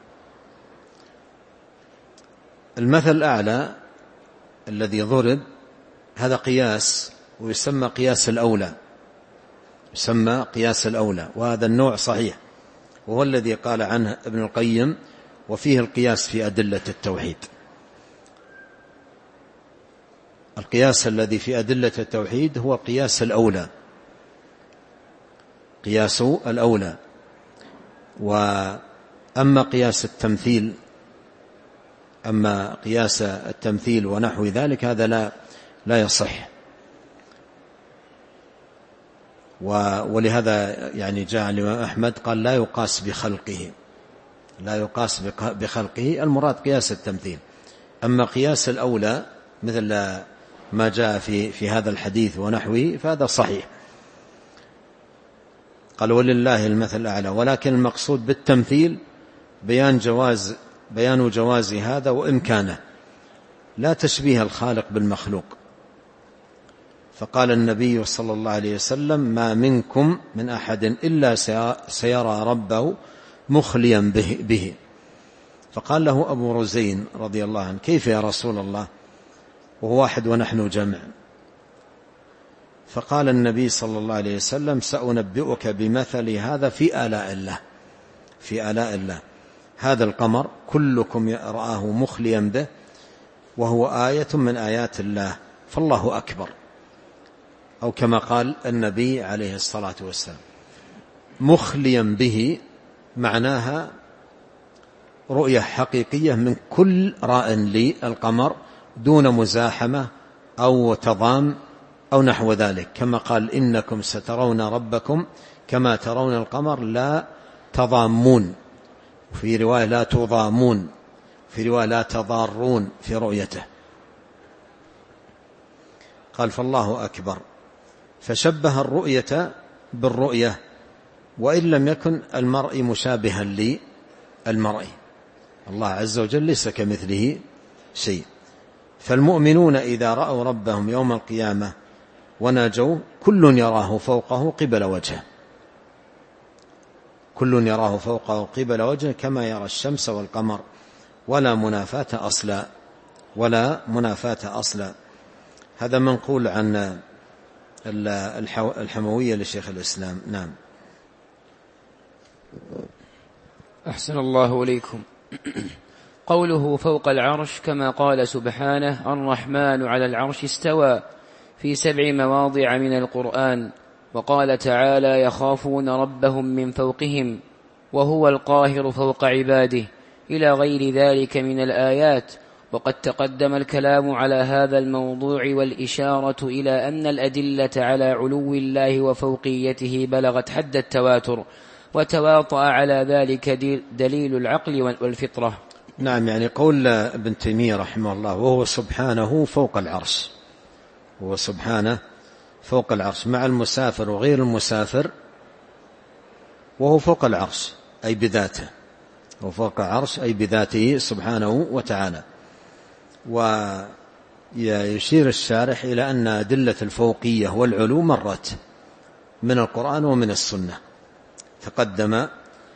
S2: المثل الأعلى الذي ضرب هذا قياس، ويسمى قياس الأولى، يسمى قياس الأولى، وهذا النوع صحيح، وهو الذي قال عنه ابن القيم وفيه القياس في أدلة التوحيد. القياس الذي في أدلة التوحيد هو قياس الأولى، قياس الأولى. وأما قياس التمثيل أما قياس التمثيل ونحو ذلك هذا لا لا يصح. ولهذا يعني جاء الإمام أحمد قال لا يقاس بخلقه، لا يقاس بخلقه، المراد قياس التمثيل. أما قياس الأولى مثل ما جاء في في هذا الحديث ونحوه فهذا صحيح. قال ولله المثل الأعلى، ولكن المقصود بالتمثيل بيان جواز بيان جواز هذا وإمكانه، لا تشبيه الخالق بالمخلوق. فقال النبي صلى الله عليه وسلم ما منكم من أحد إلا سيرى ربه مخليا به, به. فقال له أبو رزين رضي الله عنه كيف يا رسول الله وهو واحد ونحن جمع؟ فقال النبي صلى الله عليه وسلم سأنبئك بمثل هذا في آلاء الله، في آلاء الله. هذا القمر كلكم رآه مخليا به وهو آية من آيات الله، فالله أكبر، أو كما قال النبي عليه الصلاة والسلام. مخليا به معناها رؤية حقيقية من كل راء للقمر دون مزاحمة أو تضام أو نحو ذلك، كما قال إنكم سترون ربكم كما ترون القمر لا تضامون، في رواية لا تضامون، في رواية لا تضارون في رؤيته. قال فالله أكبر، فشبه الرؤية بالرؤية وإن لم يكن المرء مشابها للمرء، الله عز وجل ليس كمثله شيء. فالمؤمنون إذا رأوا ربهم يوم القيامة وناجوا كل يراه فوقه قبل وجهه، كل يراه فوقه قبل وجهه كما يرى الشمس والقمر، ولا منافاة أصلا، ولا منافاة أصلا. هذا منقول عن الحموية لشيخ الإسلام. نعم.
S1: أحسن الله إليكم. قوله فوق العرش كما قال سبحانه الرحمن على العرش استوى في سبع مواضع من القرآن، وقال تعالى يخافون ربهم من فوقهم وهو القاهر فوق عباده، إلى غير ذلك من الآيات. وقد تقدم الكلام على هذا الموضوع والإشارة إلى أن الأدلة على علو الله وفوقيته بلغت حد التواتر، وتواطأ على ذلك دليل العقل والفطرة.
S2: نعم، يعني قول ابن تيمية رحمه الله وهو سبحانه فوق العرش، هو سبحانه فوق العرش مع المسافر وغير المسافر، وهو فوق العرش أي بذاته، هو فوق العرش أي بذاته سبحانه وتعالى. ويشير الشارح إلى أن أدلة الفوقية والعلو مرت من القرآن ومن السنة. تقدم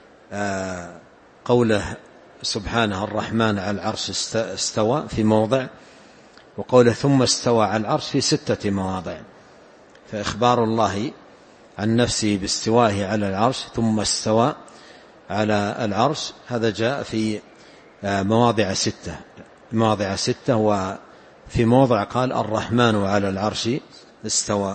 S2: قوله سبحانه الرحمن على العرش استوى في موضع، وقوله ثم استوى على العرش في ستة مواضع. فإخبار الله عن نفسه باستوائه على العرش ثم استوى على العرش هذا جاء في مواضع ستة مواضع ستة وفي موضع قال الرحمن على العرش استوى.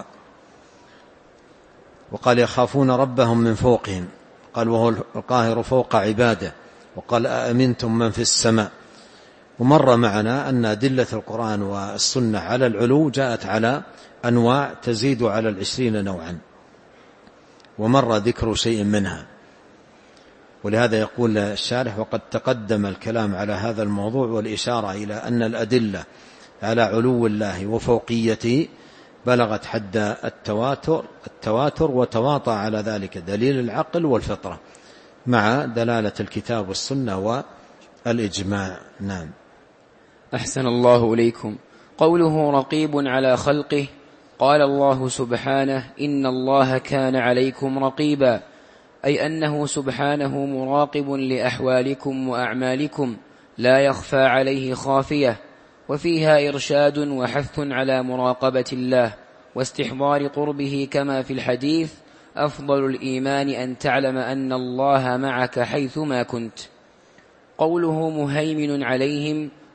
S2: وقال يخافون ربهم من فوقهم، قال وهو القاهر فوق عباده، وقال أأمنتم من في السماء. ومر معنا أن أدلة القرآن والسنة على العلو جاءت على أنواع تزيد على العشرين نوعا، ومر ذكر شيء منها. ولهذا يقول الشارح وقد تقدم الكلام على هذا الموضوع والإشارة إلى أن الأدلة على علو الله وفوقيته بلغت حد التواتر التواتر وتواطأ على ذلك دليل العقل والفطرة مع دلالة الكتاب والسنة والإجماع. نعم.
S1: أحسن الله إليكم. قوله رقيب على خلقه، قال الله سبحانه إن الله كان عليكم رقيبا، أي أنه سبحانه مراقب لأحوالكم وأعمالكم لا يخفى عليه خافية. وفيها إرشاد وحث على مراقبة الله واستحضار قربه، كما في الحديث أفضل الإيمان أن تعلم أن الله معك حيثما كنت. قوله مهيمن عليهم،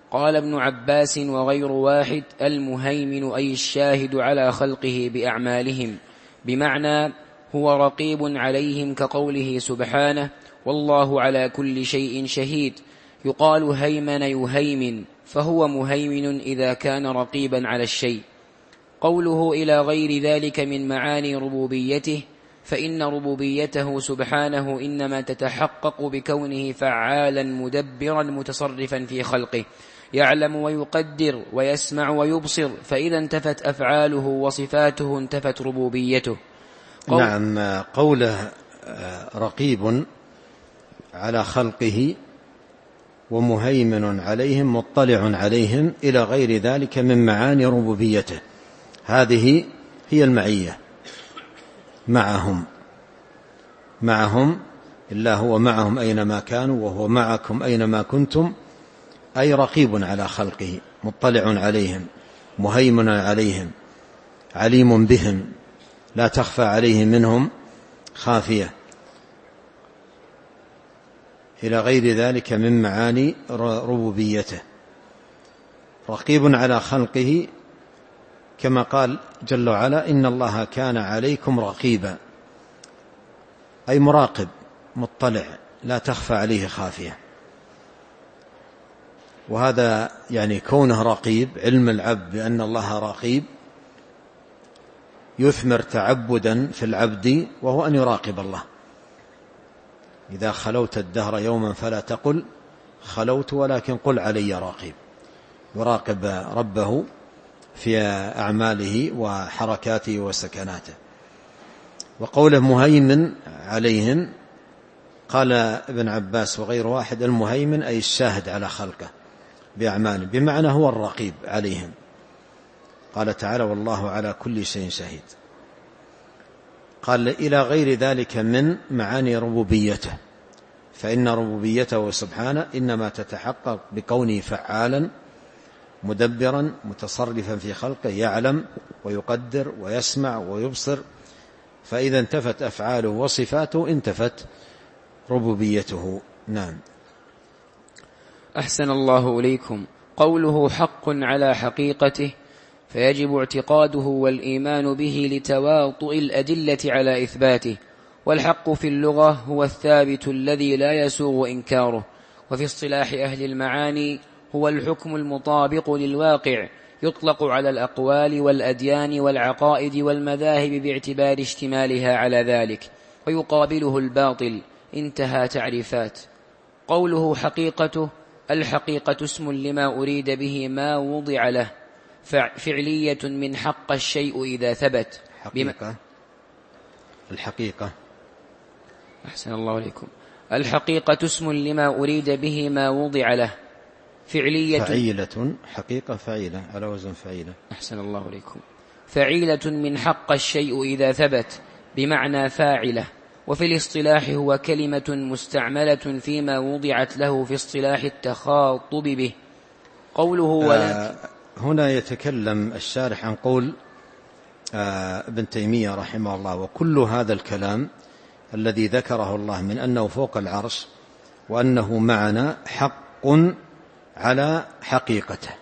S1: قال ابن عباس وغير واحد: المهيمن أي الشاهد على خلقه بأعمالهم، بمعنى هو رقيب عليهم، كقوله سبحانه: والله على كل شيء شهيد. يقال هيمن يهيمن، فهو مهيمن إذا كان رقيبا على الشيء. قوله إلى غير ذلك من معاني ربوبيته، فإن ربوبيته سبحانه إنما تتحقق بكونه فعالا مدبرا متصرفا في خلقه، يعلم ويقدر ويسمع ويبصر، فإذا انتفت أفعاله وصفاته انتفت ربوبيته.
S2: قول نعم، قوله رقيب على خلقه ومهيمن عليهم مطلع عليهم إلى غير ذلك من معاني ربوبيته، هذه هي المعية معهم معهم إلا هو معهم أينما كانوا وهو معكم أينما كنتم، أي رقيب على خلقه، مطلع عليهم، مهيمن عليهم، عليم بهم، لا تخفى عليه منهم خافية، إلى غير ذلك من معاني ربوبيته. رقيب على خلقه كما قال جل وعلا: إن الله كان عليكم رقيبا، أي مراقب مطلع لا تخفى عليه خافية. وهذا يعني كونه رقيب، علم العبد بأن الله رقيب يثمر تعبدا في العبد، وهو أن يراقب الله. إذا خلوت الدهر يوما فلا تقل خلوت، ولكن قل علي راقب، يراقب ربه في أعماله وحركاته وسكناته. وقوله مهيمن عليهم، قال ابن عباس وغير واحد: المهيمن أي الشاهد على خلقه بأعماله، بمعنى هو الرقيب عليهم. قال تعالى: والله على كل شيء شهيد. قال إلى غير ذلك من معاني ربوبيته، فإن ربوبيته سبحانه إنما تتحقق بكونه فعالا مدبرا متصرفا في خلقه، يعلم ويقدر ويسمع ويبصر، فإذا انتفت أفعاله وصفاته انتفت ربوبيته. نعم.
S1: أحسن الله إليكم. قوله حق على حقيقته، فيجب اعتقاده والإيمان به لتواطؤ الأدلة على إثباته. والحق في اللغة هو الثابت الذي لا يسوغ إنكاره، وفي اصطلاح أهل المعاني هو الحكم المطابق للواقع، يطلق على الأقوال والأديان والعقائد والمذاهب باعتبار اشتمالها على ذلك، ويقابله الباطل. انتهى تعريفات. قوله حقيقته، الحقيقة اسم لما أريد به ما وضع له، فعلية من حق الشيء إذا ثبت.
S2: حقيقة الحقيقة
S1: أحسن الله عليكم. الحقيقة اسم لما أريد به ما وضع له، فعلية
S2: فعيلة، حقيقة فعيلة على وزن فعيلة.
S1: أحسن الله عليكم. فعيلة من حق الشيء إذا ثبت، بمعنى فاعلة. وفي الاصطلاح هو كلمة مستعملة فيما وضعت له في اصطلاح التخاطب به. قوله ولا
S2: هنا يتكلم الشارح عن قول ابن تيمية رحمه الله: وكل هذا الكلام الذي ذكره الله من أنه فوق العرش وأنه معنا حق على حقيقته،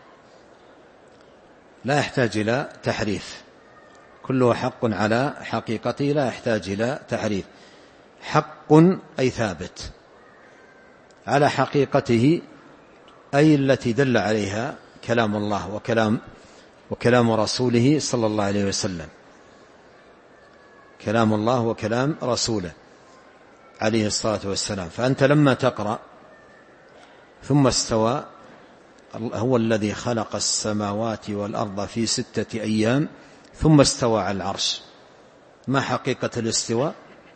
S2: لا يحتاج إلى تحريف، كله حق على حقيقته لا يحتاج إلى تحريف. حق أي ثابت على حقيقته، أي التي دل عليها كلام الله وكلام وكلام رسوله صلى الله عليه وسلم، كلام الله وكلام رسوله عليه الصلاة والسلام. فأنت لما تقرأ ثم استوى، هو الذي خلق السماوات والأرض في ستة أيام ثم استوى على العرش، ما حقيقة الاستواء؟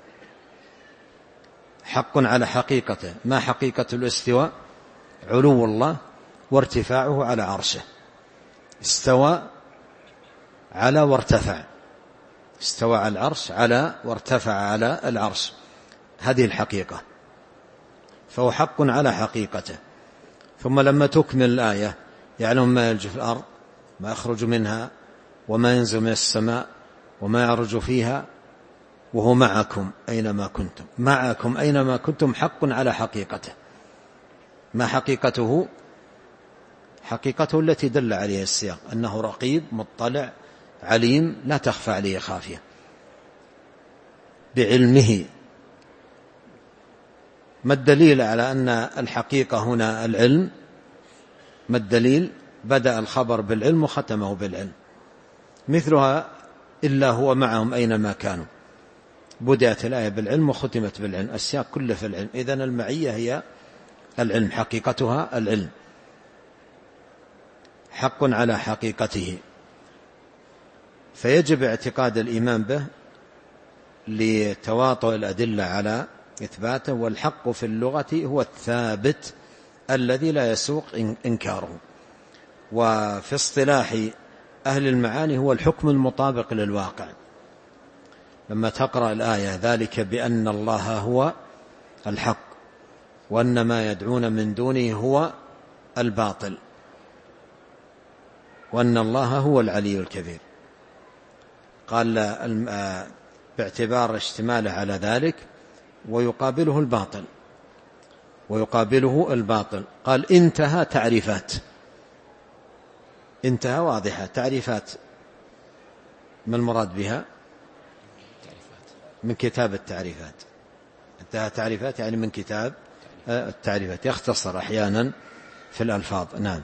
S2: حق على حقيقته. ما حقيقة الاستواء؟ علو الله وارتفاعه على عرشه. استوى على وارتفع، استوى على العرش على وارتفع على العرش، هذه الحقيقة، فهو حق على حقيقته. ثم لما تكمل الآية: يعلم ما يلج في الأرض ما يخرج منها وما ينزل من السماء وما يعرج فيها وهو معكم أينما كنتم. معكم أينما كنتم حق على حقيقته. ما حقيقته؟ حقيقته التي دل عليها السياق، أنه رقيب مطلع عليم لا تخفى عليه خافية، بعلمه. ما الدليل على أن الحقيقة هنا العلم؟ ما الدليل؟ بدأ الخبر بالعلم وختمه بالعلم، مثلها إلا هو معهم أينما كانوا، بدأت الآية بالعلم وختمت بالعلم، السياق كله في العلم. إذن المعية هي العلم، حقيقتها العلم، حق على حقيقته، فيجب اعتقاد الإيمان به لتواطؤ الأدلة على إثباته. والحق في اللغة هو الثابت الذي لا يسوق إنكاره، وفي اصطلاح أهل المعاني هو الحكم المطابق للواقع. لما تقرأ الآية ذلك بأن الله هو الحق وأن ما يدعون من دونه هو الباطل وأن الله هو العلي الكبير، قال باعتبار اشتماله على ذلك ويقابله الباطل ويقابله الباطل قال انتهى تعريفات، انتهى واضحة. تعريفات ما المراد بها؟ من كتاب التعريفات، انتهى تعريفات يعني من كتاب التعريفات، يختصر أحيانا في الألفاظ. نعم.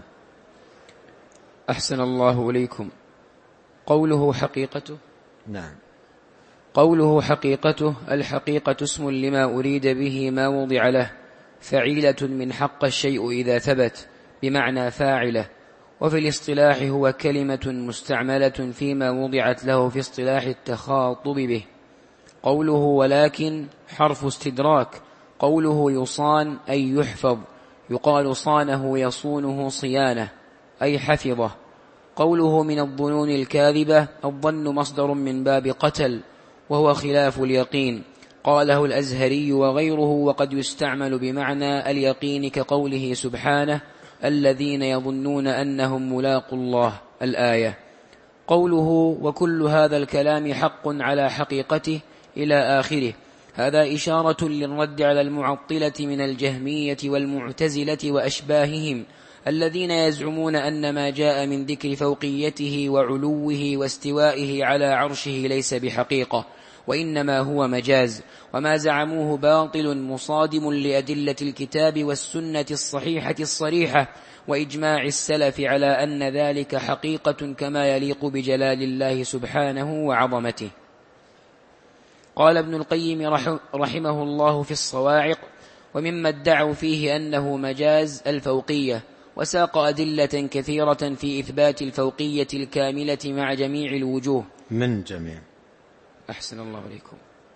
S1: أحسن الله إليكم. قوله حقيقته.
S2: نعم.
S1: قوله حقيقته، الحقيقة اسم لما أريد به ما وضع له، فعيلة من حق الشيء إذا ثبت بمعنى فاعلة، وفي الاصطلاح هو كلمة مستعملة فيما وضعت له في اصطلاح التخاطب به. قوله ولكن حرف استدراك. قوله يصان أي يحفظ، يقال صانه يصونه صيانة أي حفظه. قوله من الظنون الكاذبة، الظن مصدر من باب قتل وهو خلاف اليقين، قاله الأزهري وغيره، وقد يستعمل بمعنى اليقين كقوله سبحانه الذين يظنون أنهم ملاقوا الله الآية. قوله وكل هذا الكلام حق على حقيقته إلى آخره، هذا إشارة للرد على المعطلة من الجهمية والمعتزلة وأشباههم الذين يزعمون أن ما جاء من ذكر فوقيته وعلوه واستوائه على عرشه ليس بحقيقة وإنما هو مجاز، وما زعموه باطل مصادم لأدلة الكتاب والسنة الصحيحة الصريحة وإجماع السلف على أن ذلك حقيقة كما يليق بجلال الله سبحانه وعظمته. قال ابن القيم رحمه الله في الصواعق: ومما ادعوا فيه أنه مجاز الفوقية، وساق أدلة كثيرة في إثبات الفوقية الكاملة مع جميع الوجوه
S2: من جميع
S1: أحسن الله عليكم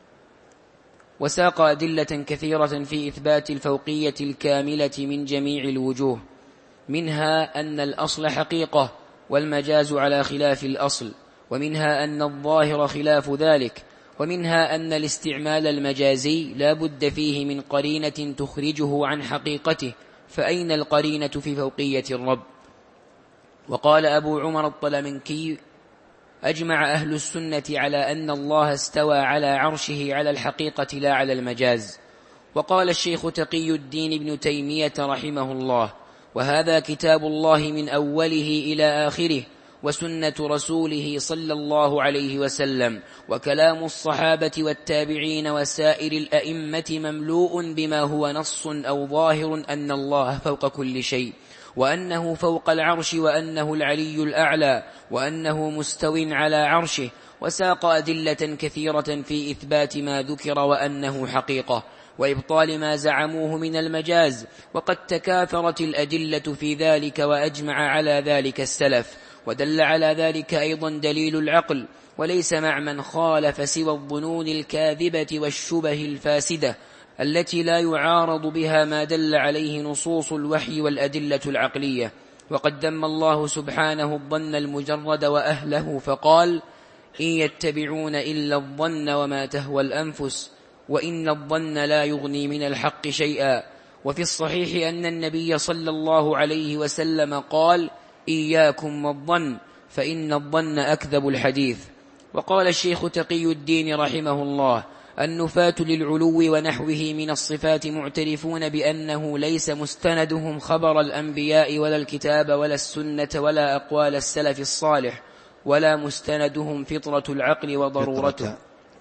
S1: وساق أدلة كثيرة في إثبات الفوقية الكاملة من جميع الوجوه، منها أن الأصل حقيقة والمجاز على خلاف الأصل، ومنها أن الظاهر خلاف ذلك، ومنها أن الاستعمال المجازي لا بد فيه من قرينة تخرجه عن حقيقته، فأين القرينة في فوقية الرب؟ وقال أبو عمر الطلمنكي: أجمع أهل السنة على أن الله استوى على عرشه على الحقيقة لا على المجاز. وقال الشيخ تقي الدين ابن تيمية رحمه الله: وهذا كتاب الله من أوله إلى آخره، وسنة رسوله صلى الله عليه وسلم، وكلام الصحابة والتابعين وسائر الأئمة مملوء بما هو نص أو ظاهر أن الله فوق كل شيء، وأنه فوق العرش، وأنه العلي الأعلى، وأنه مستو على عرشه، وساق أدلة كثيرة في إثبات ما ذكر وأنه حقيقة، وإبطال ما زعموه من المجاز، وقد تكاثرت الأدلة في ذلك وأجمع على ذلك السلف، ودل على ذلك أيضا دليل العقل، وليس مع من خالف سوى الظنون الكاذبة والشبه الفاسدة التي لا يعارض بها ما دل عليه نصوص الوحي والأدلة العقلية. وقد ذم الله سبحانه الظن المجرد وأهله فقال: إن يتبعون إلا الظن وما تهوى الأنفس وإن الظن لا يغني من الحق شيئا. وفي الصحيح أن النبي صلى الله عليه وسلم قال: إياكم والظن فإن الظن أكذب الحديث. وقال الشيخ تقي الدين رحمه الله: النفاة للعلو ونحوه من الصفات معترفون بأنه ليس مستندهم خبر الأنبياء ولا الكتاب ولا السنة ولا أقوال السلف الصالح، ولا مستندهم فطرة العقل وضرورته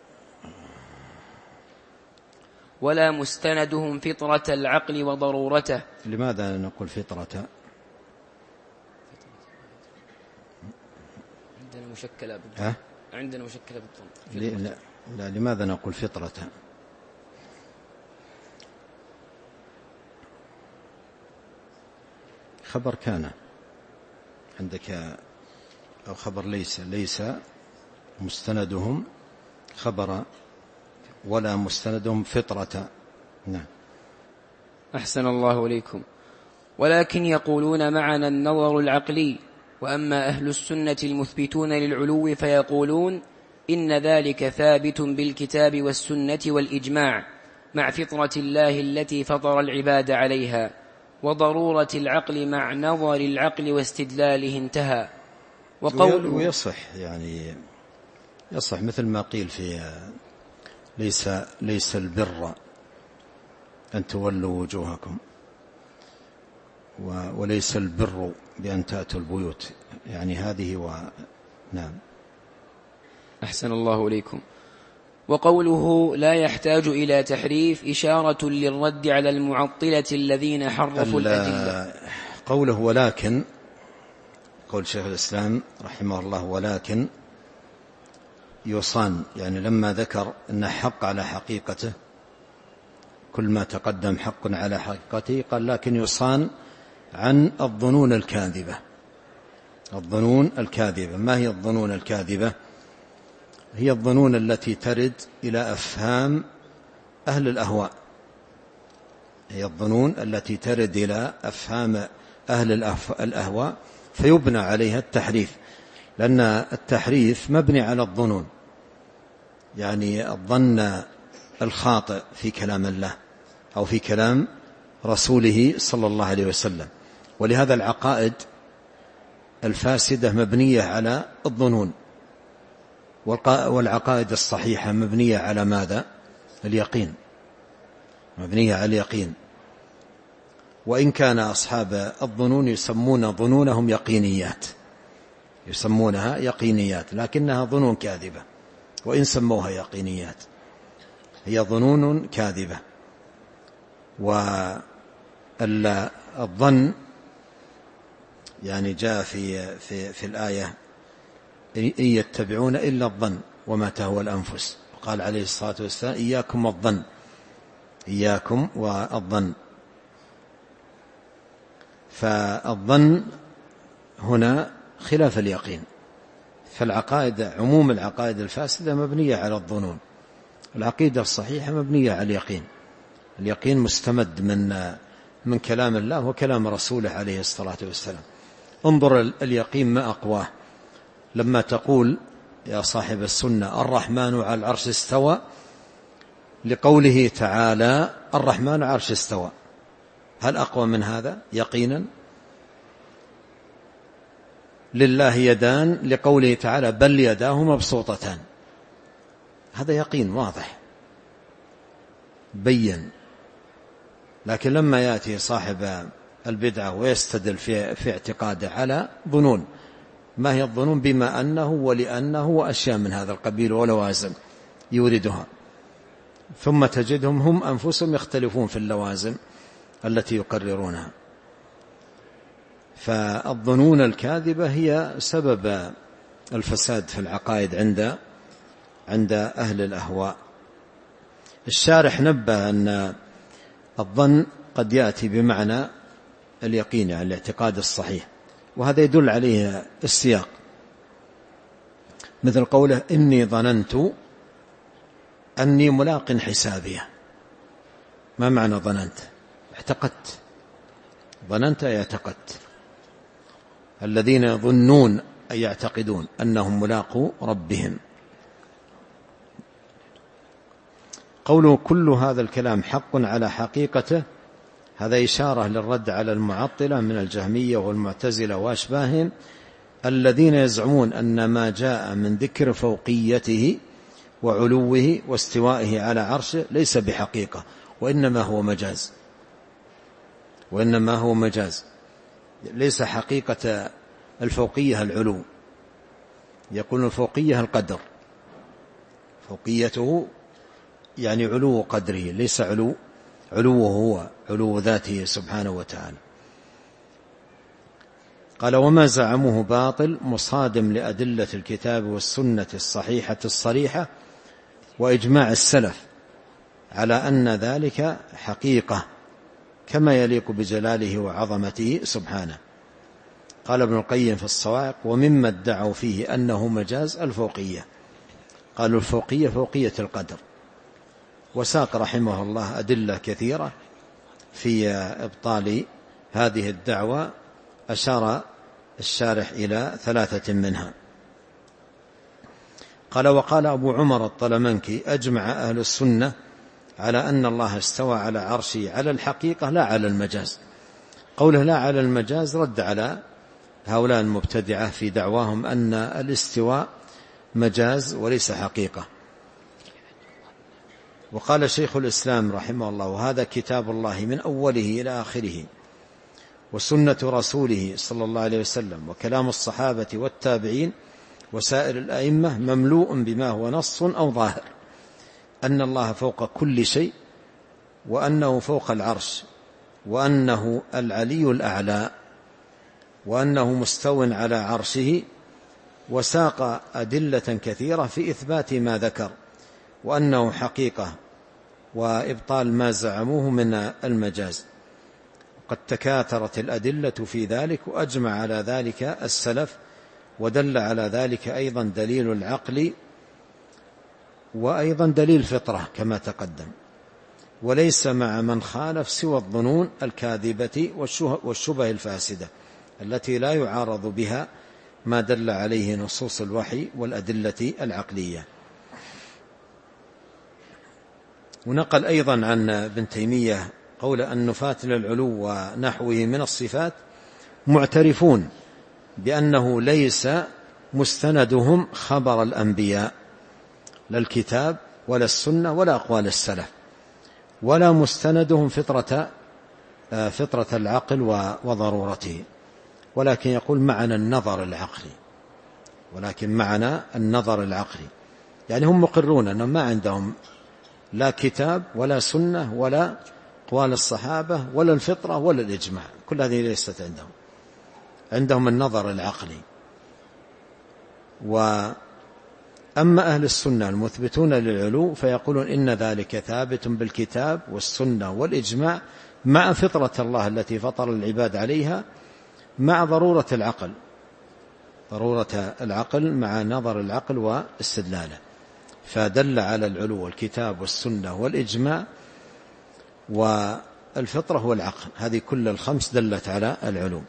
S1: ولا مستندهم فطرة العقل وضرورته.
S2: لماذا نقول فطرة؟
S1: عندنا مشكلة بالضم. عندنا مشكلة بالضم.
S2: لا. لا، لماذا نقول فطرة؟ خبر كان عندك أو خبر ليس، ليس مستندهم خبر ولا مستندهم فطرة. نعم.
S1: أحسن الله إليكم. ولكن يقولون معنا النظر العقلي، وأما أهل السنة المثبتون للعلو فيقولون إن ذلك ثابت بالكتاب والسنة والإجماع مع فطرة الله التي فطر العباد عليها، وضرورة العقل مع نظر العقل واستدلاله انتهى.
S2: وقول ويصح يعني يصح مثل ما قيل في ليس ليس البر أن تولوا وجوهكم وليس البر بأن تأتوا البيوت، يعني هذه و... نعم.
S1: أحسن الله إليكم. وقوله لا يحتاج إلى تحريف إشارة للرد على المعطلة الذين حرفوا الأدلة.
S2: قوله ولكن، قول شيخ الإسلام رحمه الله ولكن يصان، يعني لما ذكر أن حق على حقيقته، كل ما تقدم حق على حقيقته، قال لكن يصان عن الظنون الكاذبة. الظنون الكاذبة، ما هي الظنون الكاذبة؟ هي الظنون التي ترد إلى أفهام أهل الأهواء، هي الظنون التي ترد إلى أفهام أهل الأهواء فيبنى عليها التحريف، لأن التحريف مبني على الظنون، يعني الظن الخاطئ في كلام الله أو في كلام رسوله صلى الله عليه وسلم. ولهذا العقائد الفاسدة مبنية على الظنون، والعقائد الصحيحة مبنية على ماذا؟ اليقين، مبنية على اليقين. وإن كان أصحاب الظنون يسمون ظنونهم يقينيات، يسمونها يقينيات، لكنها ظنون كاذبة، وإن سموها يقينيات هي ظنون كاذبة. والظن يعني جاء في, في, في الآية إن يتبعون إلا الظن وما تهوى الأنفس، قال عليه الصلاة والسلام إياكم والظن، إياكم والظن. فالظن هنا خلاف اليقين، فالعقائد عموم العقائد الفاسدة مبنية على الظنون، العقيدة الصحيحة مبنية على اليقين. اليقين مستمد من من كلام الله وكلام رسوله عليه الصلاة والسلام. انظر اليقين ما أقواه، لما تقول يا صاحب السنة الرحمن على العرش استوى، لقوله تعالى الرحمن على العرش استوى، هل أقوى من هذا يقينا؟ لله يدان، لقوله تعالى بل يداه مبسوطتان، هذا يقين واضح بين. لكن لما يأتي صاحب البدعة ويستدل في, في اعتقاده على ظنون، ما هي الظنون؟ بما أنه ولأنه وأشياء من هذا القبيل ولوازم يوردها، ثم تجدهم هم أنفسهم يختلفون في اللوازم التي يقررونها. فالظنون الكاذبة هي سبب الفساد في العقائد عند عند أهل الأهواء. الشارح نبه أن الظن قد يأتي بمعنى اليقين، يعني الاعتقاد الصحيح، وهذا يدل عليه السياق، مثل قوله إني ظننت أني ملاق حسابيه. ما معنى ظننت؟ اعتقدت، ظننت أي اعتقدت. الذين يظنون أي يعتقدون أنهم ملاقوا ربهم. قوله كل هذا الكلام حق على حقيقته، هذا إشارة للرد على المعطلة من الجهمية والمعتزلة وأشباههم، الذين يزعمون أن ما جاء من ذكر فوقيته وعلوه واستوائه على عرشه ليس بحقيقة، وإنما هو مجاز، وإنما هو مجاز، ليس حقيقة الفوقية العلو. يقول الفوقية القدر، فوقيته يعني علو قدره، ليس علو علوه هو، علو ذاته سبحانه وتعالى. قال: وما زعموه باطل مصادم لأدلة الكتاب والسنة الصحيحة الصريحة وإجماع السلف على أن ذلك حقيقة كما يليق بجلاله وعظمته سبحانه. قال ابن القيم في الصواعق: ومما ادعوا فيه أنه مجاز الفوقية. قالوا الفوقية فوقية القدر، وساق رحمه الله أدلة كثيرة في إبطال هذه الدعوة، أشار الشارح إلى ثلاثة منها. قال: وقال أبو عمر الطلمنكي: أجمع أهل السنة على أن الله استوى على عرشه على الحقيقة لا على المجاز. قوله لا على المجاز رد على هؤلاء المبتدعة في دعواهم أن الاستواء مجاز وليس حقيقة. وقال شيخ الإسلام رحمه الله: وهذا كتاب الله من أوله إلى آخره، وسنة رسوله صلى الله عليه وسلم، وكلام الصحابة والتابعين وسائر الأئمة مملوء بما هو نص أو ظاهر أن الله فوق كل شيء، وأنه فوق العرش، وأنه العلي الأعلى، وأنه مستو على عرشه، وساق أدلة كثيرة في إثبات ما ذكر، وأنه حقيقة، وإبطال ما زعموه من المجاز. قد تكاثرت الأدلة في ذلك، وأجمع على ذلك السلف، ودل على ذلك أيضا دليل العقل، وأيضا دليل الفطرة كما تقدم. وليس مع من خالف سوى الظنون الكاذبة والشبه الفاسدة التي لا يعارض بها ما دل عليه نصوص الوحي والأدلة العقلية. ونقل أيضا عن ابن تيمية قول أن نفاة للعلو ونحوه من الصفات معترفون بأنه ليس مستندهم خبر الأنبياء، لا الكتاب ولا السنة ولا أقوال السلف، ولا مستندهم فطرة فطرة العقل وضرورته، ولكن يقول معنى النظر العقلي، ولكن معنى النظر العقلي، يعني هم مقرون أنهم ما عندهم لا كتاب ولا سنة ولا أقوال الصحابة ولا الفطرة ولا الإجماع، كل هذه ليست عندهم، عندهم النظر العقلي. وأما أهل السنة المثبتون للعلو فيقولون إن ذلك ثابت بالكتاب والسنة والإجماع مع فطرة الله التي فطر العباد عليها، مع ضرورة العقل، ضرورة العقل مع نظر العقل واستدلاله. فدل على العلو الكتاب والسنة والإجماع والفطرة والعقل، هذه كل الخمس دلت على العلو.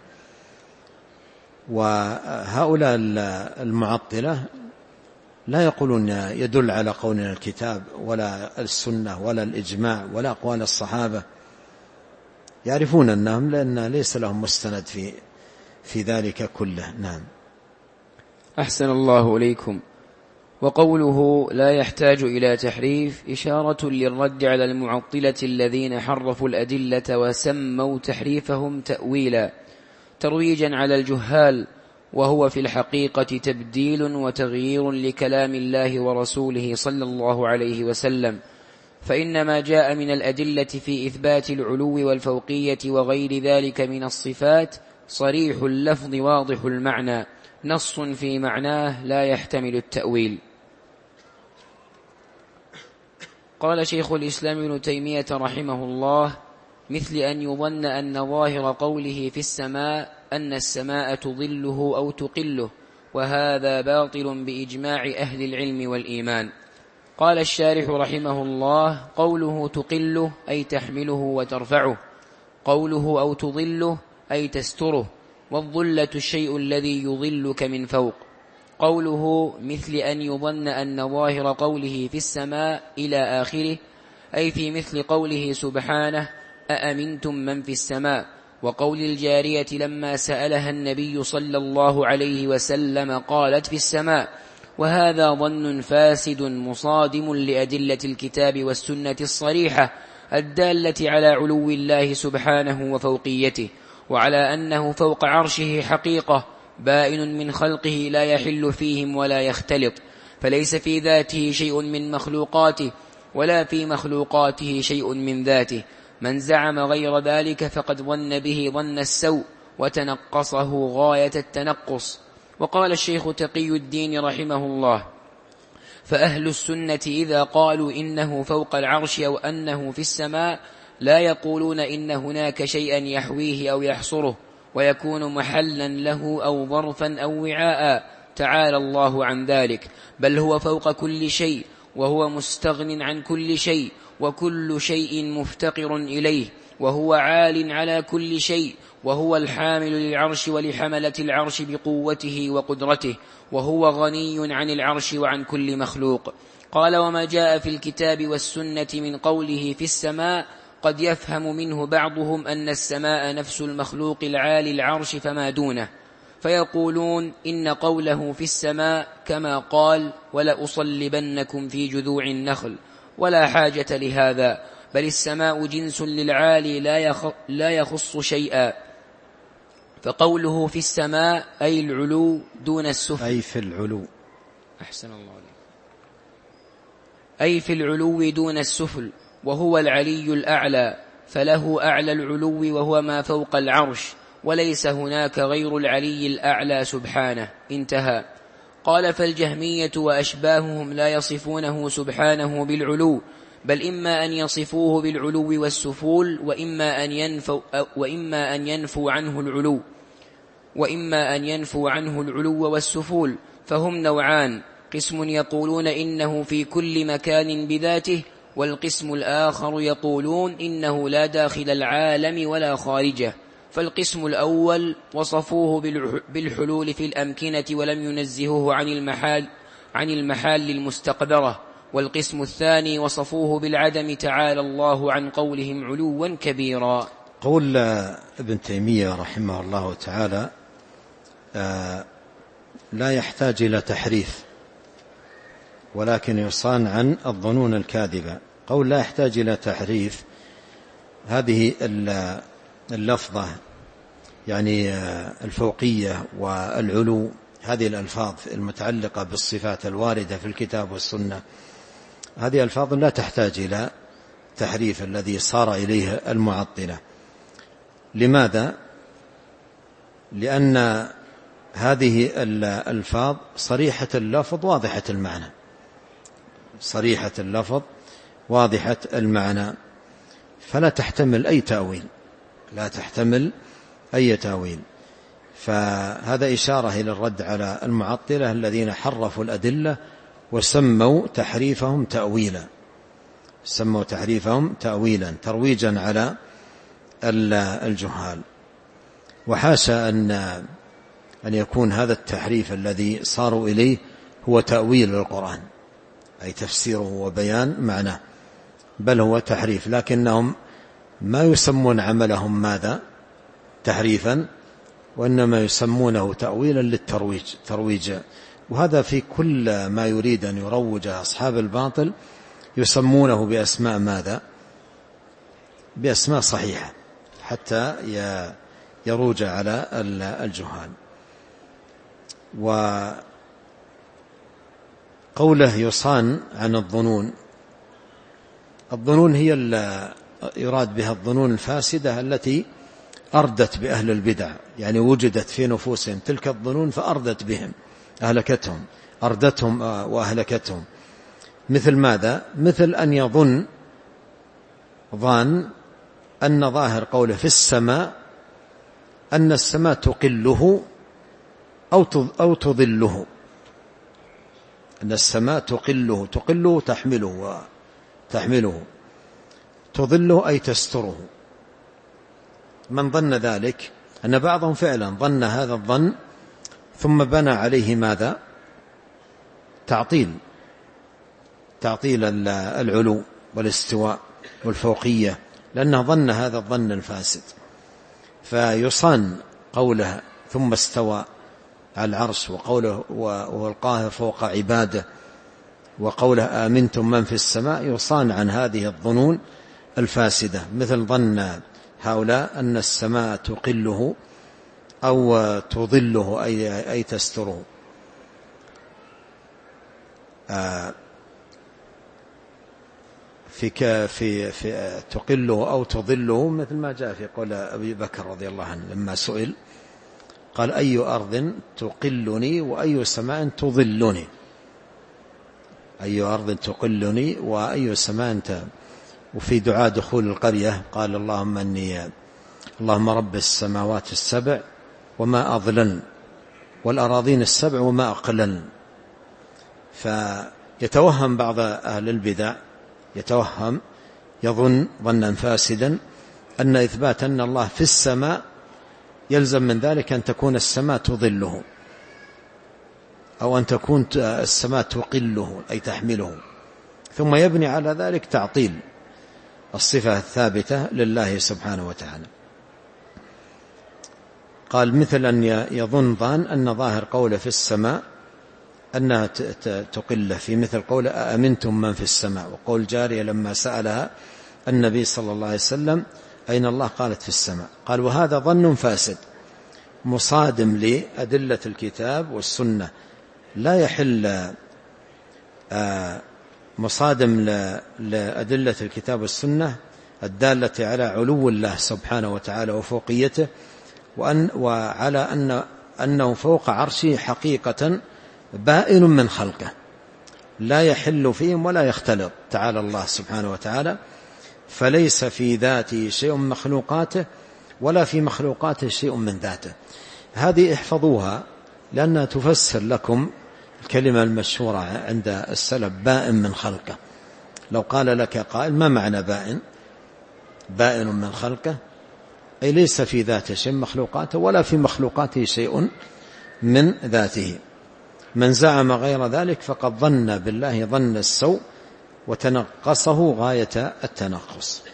S2: وهؤلاء المعطلة لا يقولون يدل على قولنا الكتاب ولا السنة ولا الإجماع ولا أقوال الصحابة، يعرفون أنهم لأن ليس لهم مستند في في ذلك كله. نعم.
S1: أحسن الله إليكم. وقوله لا يحتاج إلى تحريف إشارة للرد على المعطلة الذين حرفوا الأدلة وسموا تحريفهم تأويلا ترويجا على الجهال، وهو في الحقيقة تبديل وتغيير لكلام الله ورسوله صلى الله عليه وسلم. فإنما جاء من الأدلة في إثبات العلو والفوقية وغير ذلك من الصفات صريح اللفظ واضح المعنى، نص في معناه لا يحتمل التأويل. قال شيخ الإسلام ابن تيمية رحمه الله: مثل أن يظن أن ظاهر قوله في السماء أن السماء تظله أو تقله، وهذا باطل بإجماع أهل العلم والإيمان. قال الشارح رحمه الله: قوله تقله أي تحمله وترفعه، قوله أو تظله أي تستره، والظلة الشيء الذي يظلك من فوق. قوله مثل أن يظن أن ظاهر قوله في السماء إلى آخره أي في مثل قوله سبحانه أأمنتم من في السماء، وقول الجارية لما سألها النبي صلى الله عليه وسلم قالت في السماء، وهذا ظن فاسد مصادم لأدلة الكتاب والسنة الصريحة الدالة على علو الله سبحانه وفوقيته، وعلى أنه فوق عرشه حقيقة بائن من خلقه لا يحل فيهم ولا يختلط، فليس في ذاته شيء من مخلوقاته ولا في مخلوقاته شيء من ذاته. من زعم غير ذلك فقد ظن به ظن السوء وتنقصه غاية التنقص. وقال الشيخ تقي الدين رحمه الله: فأهل السنة إذا قالوا إنه فوق العرش أو أنه في السماء لا يقولون إن هناك شيئا يحويه أو يحصره ويكون محلا له أو ظرفا أو وعاء، تعالى الله عن ذلك، بل هو فوق كل شيء وهو مستغن عن كل شيء وكل شيء مفتقر إليه، وهو عال على كل شيء، وهو الحامل للعرش ولحملة العرش بقوته وقدرته، وهو غني عن العرش وعن كل مخلوق. قال: وما جاء في الكتاب والسنة من قوله في السماء قد يفهم منه بعضهم أن السماء نفس المخلوق العالي العرش فما دونه، فيقولون إن قوله في السماء كما قال: ولأصلبنكم في جذوع النخل، ولا حاجة لهذا، بل السماء جنس للعالي لا يخص شيئا. فقوله في السماء أي العلو دون السفل،
S2: أي في العلو
S1: أحسن الله عليك أي في العلو دون السفل، وهو العلي الأعلى، فله أعلى العلو وهو ما فوق العرش، وليس هناك غير العلي الأعلى سبحانه. انتهى. قال: فالجهمية وأشباههم لا يصفونه سبحانه بالعلو، بل إما أن يصفوه بالعلو والسفول، وإما أن ينفوا, وإما أن ينفوا عنه العلو وإما أن ينفوا عنه العلو والسفول، فهم نوعان: قسم يقولون إنه في كل مكان بذاته، والقسم الآخر يقولون إنه لا داخل العالم ولا خارجه. فالقسم الأول وصفوه بالحلول في الأمكنة ولم ينزهوه عن المحال عن المحال المستقدرة، والقسم الثاني وصفوه بالعدم، تعالى الله عن قولهم علوا كبيرا.
S2: قول ابن تيمية رحمه الله تعالى لا يحتاج إلى تحريف، ولكن يصان عن الظنون الكاذبة. قول لا يحتاج إلى تحريف، هذه اللفظة يعني الفوقية والعلو، هذه الألفاظ المتعلقة بالصفات الواردة في الكتاب والسنة، هذه ألفاظ لا تحتاج إلى تحريف الذي صار إليه المعطلة. لماذا؟ لأن هذه الألفاظ صريحة اللفظ واضحة المعنى، صريحة اللفظ واضحة المعنى، فلا تحتمل أي تأويل، لا تحتمل أي تأويل. فهذا إشارة إلى الرد على المعطلة الذين حرفوا الأدلة وسموا تحريفهم تأويلا، سموا تحريفهم تأويلا ترويجا على الجهال. وحاشا أن أن يكون هذا التحريف الذي صاروا إليه هو تأويل القرآن، أي تفسيره وبيان معناه، بل هو تحريف، لكنهم ما يسمون عملهم ماذا؟ تحريفا، وإنما يسمونه تأويلا للترويج، ترويج. وهذا في كل ما يريد أن يروج أصحاب الباطل يسمونه بأسماء ماذا؟ بأسماء صحيحة حتى يروج على الجهال. وقوله يصان عن الظنون، الظنون هي يراد بها الظنون الفاسدة التي أردت بأهل البدع، يعني وجدت في نفوسهم تلك الظنون فأردت بهم، أهلكتهم، أردتهم وأهلكتهم. مثل ماذا؟ مثل أن يظن ظان أن ظاهر قوله في السماء أن السماء تقله أو تظله، أن السماء تقله، تقله تحمله تحمله تظله أي تستره. من ظن ذلك، أن بعضهم فعلا ظن هذا الظن ثم بنى عليه ماذا؟ تعطيل، تعطيل العلو والاستواء والفوقية، لأنه ظن هذا الظن الفاسد. فيصان قوله ثم استوى على العرش، وقوله وهو القاهر فوق عباده، وقوله آمنتم من في السماء، يصان عن هذه الظنون الفاسدة، مثل ظن هؤلاء أن السماء تقله أو تظله أي, أي تستره. آه في, في, في تقله أو تظله، مثل ما جاء في قول أبي بكر رضي الله عنه لما سئل قال أي أرض تقلني وأي سماء تظلني، أي أرض تقلني وأي سماء تظلني. وفي دعاء دخول القرية قال اللهم أني اللهم رب السماوات السبع وما أضلل، والأراضين السبع وما أقلل. فيتوهم بعض أهل البدع، يتوهم يظن ظنا فاسدا أن إثبات أن الله في السماء يلزم من ذلك أن تكون السماء تظله، أو أن تكون السماء تقله أي تحمله، ثم يبني على ذلك تعطيل الصفة الثابتة لله سبحانه وتعالى. قال مثل أن يظن ظان أن ظاهر قوله في السماء أنها تقل، في مثل قوله أأمنتم من في السماء، وقول جارية لما سألها النبي صلى الله عليه وسلم أين الله قالت في السماء. قال وهذا ظن فاسد مصادم لأدلة الكتاب والسنة، لا يحل مصادم لأدلة الكتاب والسنة الدالة على علو الله سبحانه وتعالى وفوقيته، وأن وعلى أن أنه فوق عرشه حقيقة بائن من خلقه لا يحل فيهم ولا يختلط تعالى الله سبحانه وتعالى، فليس في ذاته شيء من مخلوقاته ولا في مخلوقاته شيء من ذاته. هذه احفظوها لأنها تفسر لكم الكلمة المشهورة عند السلف بائن من خلقه. لو قال لك قائل ما معنى بائن؟ بائن من خلقه أي ليس في ذاته شيء من مخلوقاته ولا في مخلوقاته شيء من ذاته. من زعم غير ذلك فقد ظن بالله ظن السوء وتنقصه غاية التنقص.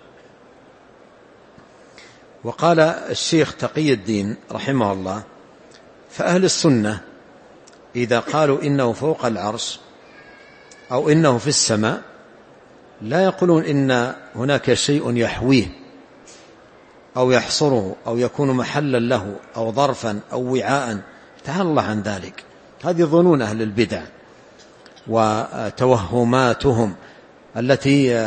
S2: وقال الشيخ تقي الدين رحمه الله فأهل السنة إذا قالوا إنه فوق العرش أو إنه في السماء لا يقولون إن هناك شيء يحويه أو يحصره أو يكون محلا له أو ظرفا أو وعاء، تعالى الله عن ذلك. هذه ظنون أهل البدع وتوهماتهم التي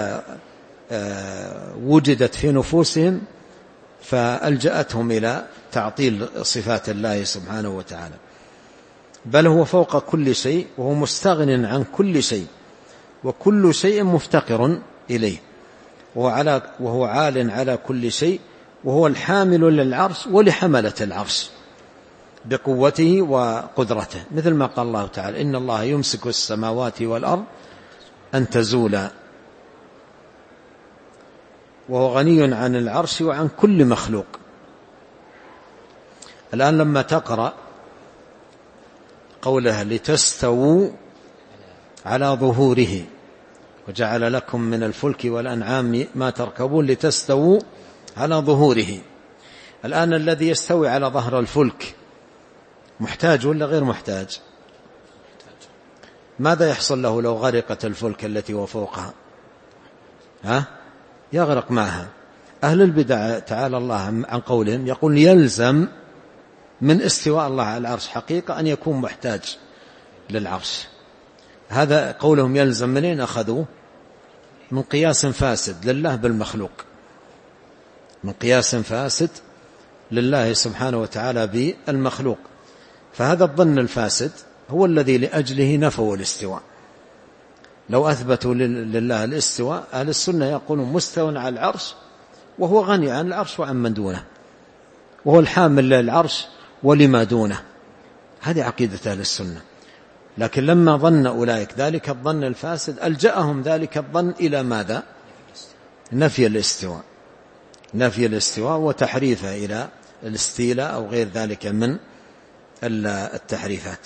S2: وجدت في نفوسهم فألجأتهم إلى تعطيل صفات الله سبحانه وتعالى. بل هو فوق كل شيء وهو مستغن عن كل شيء وكل شيء مفتقر إليه، وهو, وهو عال على كل شيء، وهو الحامل للعرش ولحملة العرش بقوته وقدرته، مثل ما قال الله تعالى إن الله يمسك السماوات والأرض أن تزولا، وهو غني عن العرش وعن كل مخلوق. الآن لما تقرأ قوله لتستووا على ظهوره وجعل لكم من الفلك والأنعام ما تركبون لتستووا على ظهوره، الآن الذي يستوي على ظهر الفلك محتاج ولا غير محتاج؟ ماذا يحصل له لو غرقت الفلك التي هو فوقها؟ ها؟ يغرق معها. أهل البدع تعالى الله عن قولهم يقول يلزم من استواء الله على العرش حقيقة أن يكون محتاج للعرش. هذا قولهم يلزم منين أخذوه؟ من قياس فاسد لله بالمخلوق، من قياس فاسد لله سبحانه وتعالى بالمخلوق. فهذا الظن الفاسد هو الذي لأجله نفوا الاستواء. لو أثبتوا لله الاستواء أهل السنة يقولون مستوى على العرش وهو غني عن العرش وعن من دونه، وهو الحامل للعرش ولما دونه. هذه عقيدة أهل السنة. لكن لما ظن أولئك ذلك الظن الفاسد ألجأهم ذلك الظن إلى ماذا؟ نفي الاستواء، نفي الاستواء وتحريفه إلى الاستيلاء أو غير ذلك من التحريفات.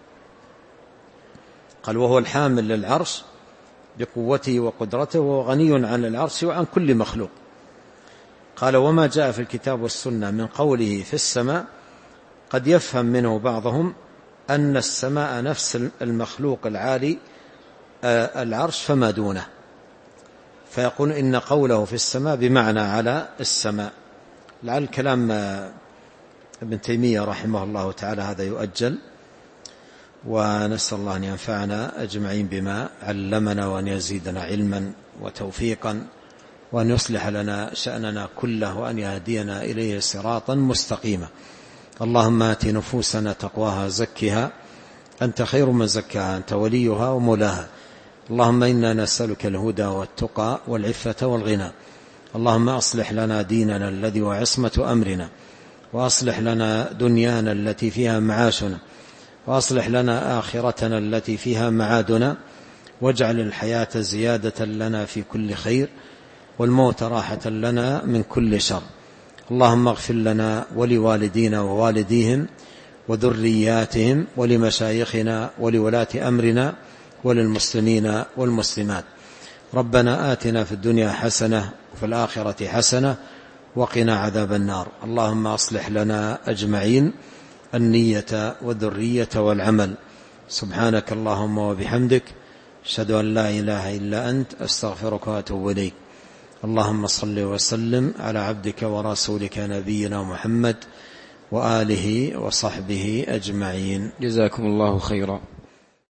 S2: قال وهو الحامل للعرش بقوته وقدرته وهو غني عن العرش وعن كل مخلوق. قال وما جاء في الكتاب والسنة من قوله في السماء قد يفهم منه بعضهم أن السماء نفس المخلوق العالي العرش فما دونه، فيقول إن قوله في السماء بمعنى على السماء. لعل كلام ابن تيمية رحمه الله تعالى هذا يؤجل، ونسأل الله أن ينفعنا أجمعين بما علمنا، وأن يزيدنا علما وتوفيقا، وأن يصلح لنا شأننا كله، وأن يهدينا إليه صراطا مستقيما. اللهم آت نفوسنا تقواها زكها أنت خير من زكاها، أنت وليها ومولاها. اللهم إنا نسألك الهدى والتقى والعفة والغنى. اللهم أصلح لنا ديننا الذي هو عصمة أمرنا، وأصلح لنا دنيانا التي فيها معاشنا، وأصلح لنا آخرتنا التي فيها معادنا، واجعل الحياة زيادة لنا في كل خير، والموت راحة لنا من كل شر. اللهم اغفر لنا ولوالدينا ووالديهم وذرياتهم ولمشايخنا ولولاة أمرنا وللمسلمين والمسلمات. ربنا آتنا في الدنيا حسنة وفي الآخرة حسنة وقنا عذاب النار. اللهم أصلح لنا أجمعين النية والذرية والعمل. سبحانك اللهم وبحمدك، أشهد أن لا إله إلا أنت، أستغفرك وأتوب إليك. اللهم صل وسلم على عبدك ورسولك نبينا محمد وآله وصحبه أجمعين.
S1: جزاكم الله خيرا.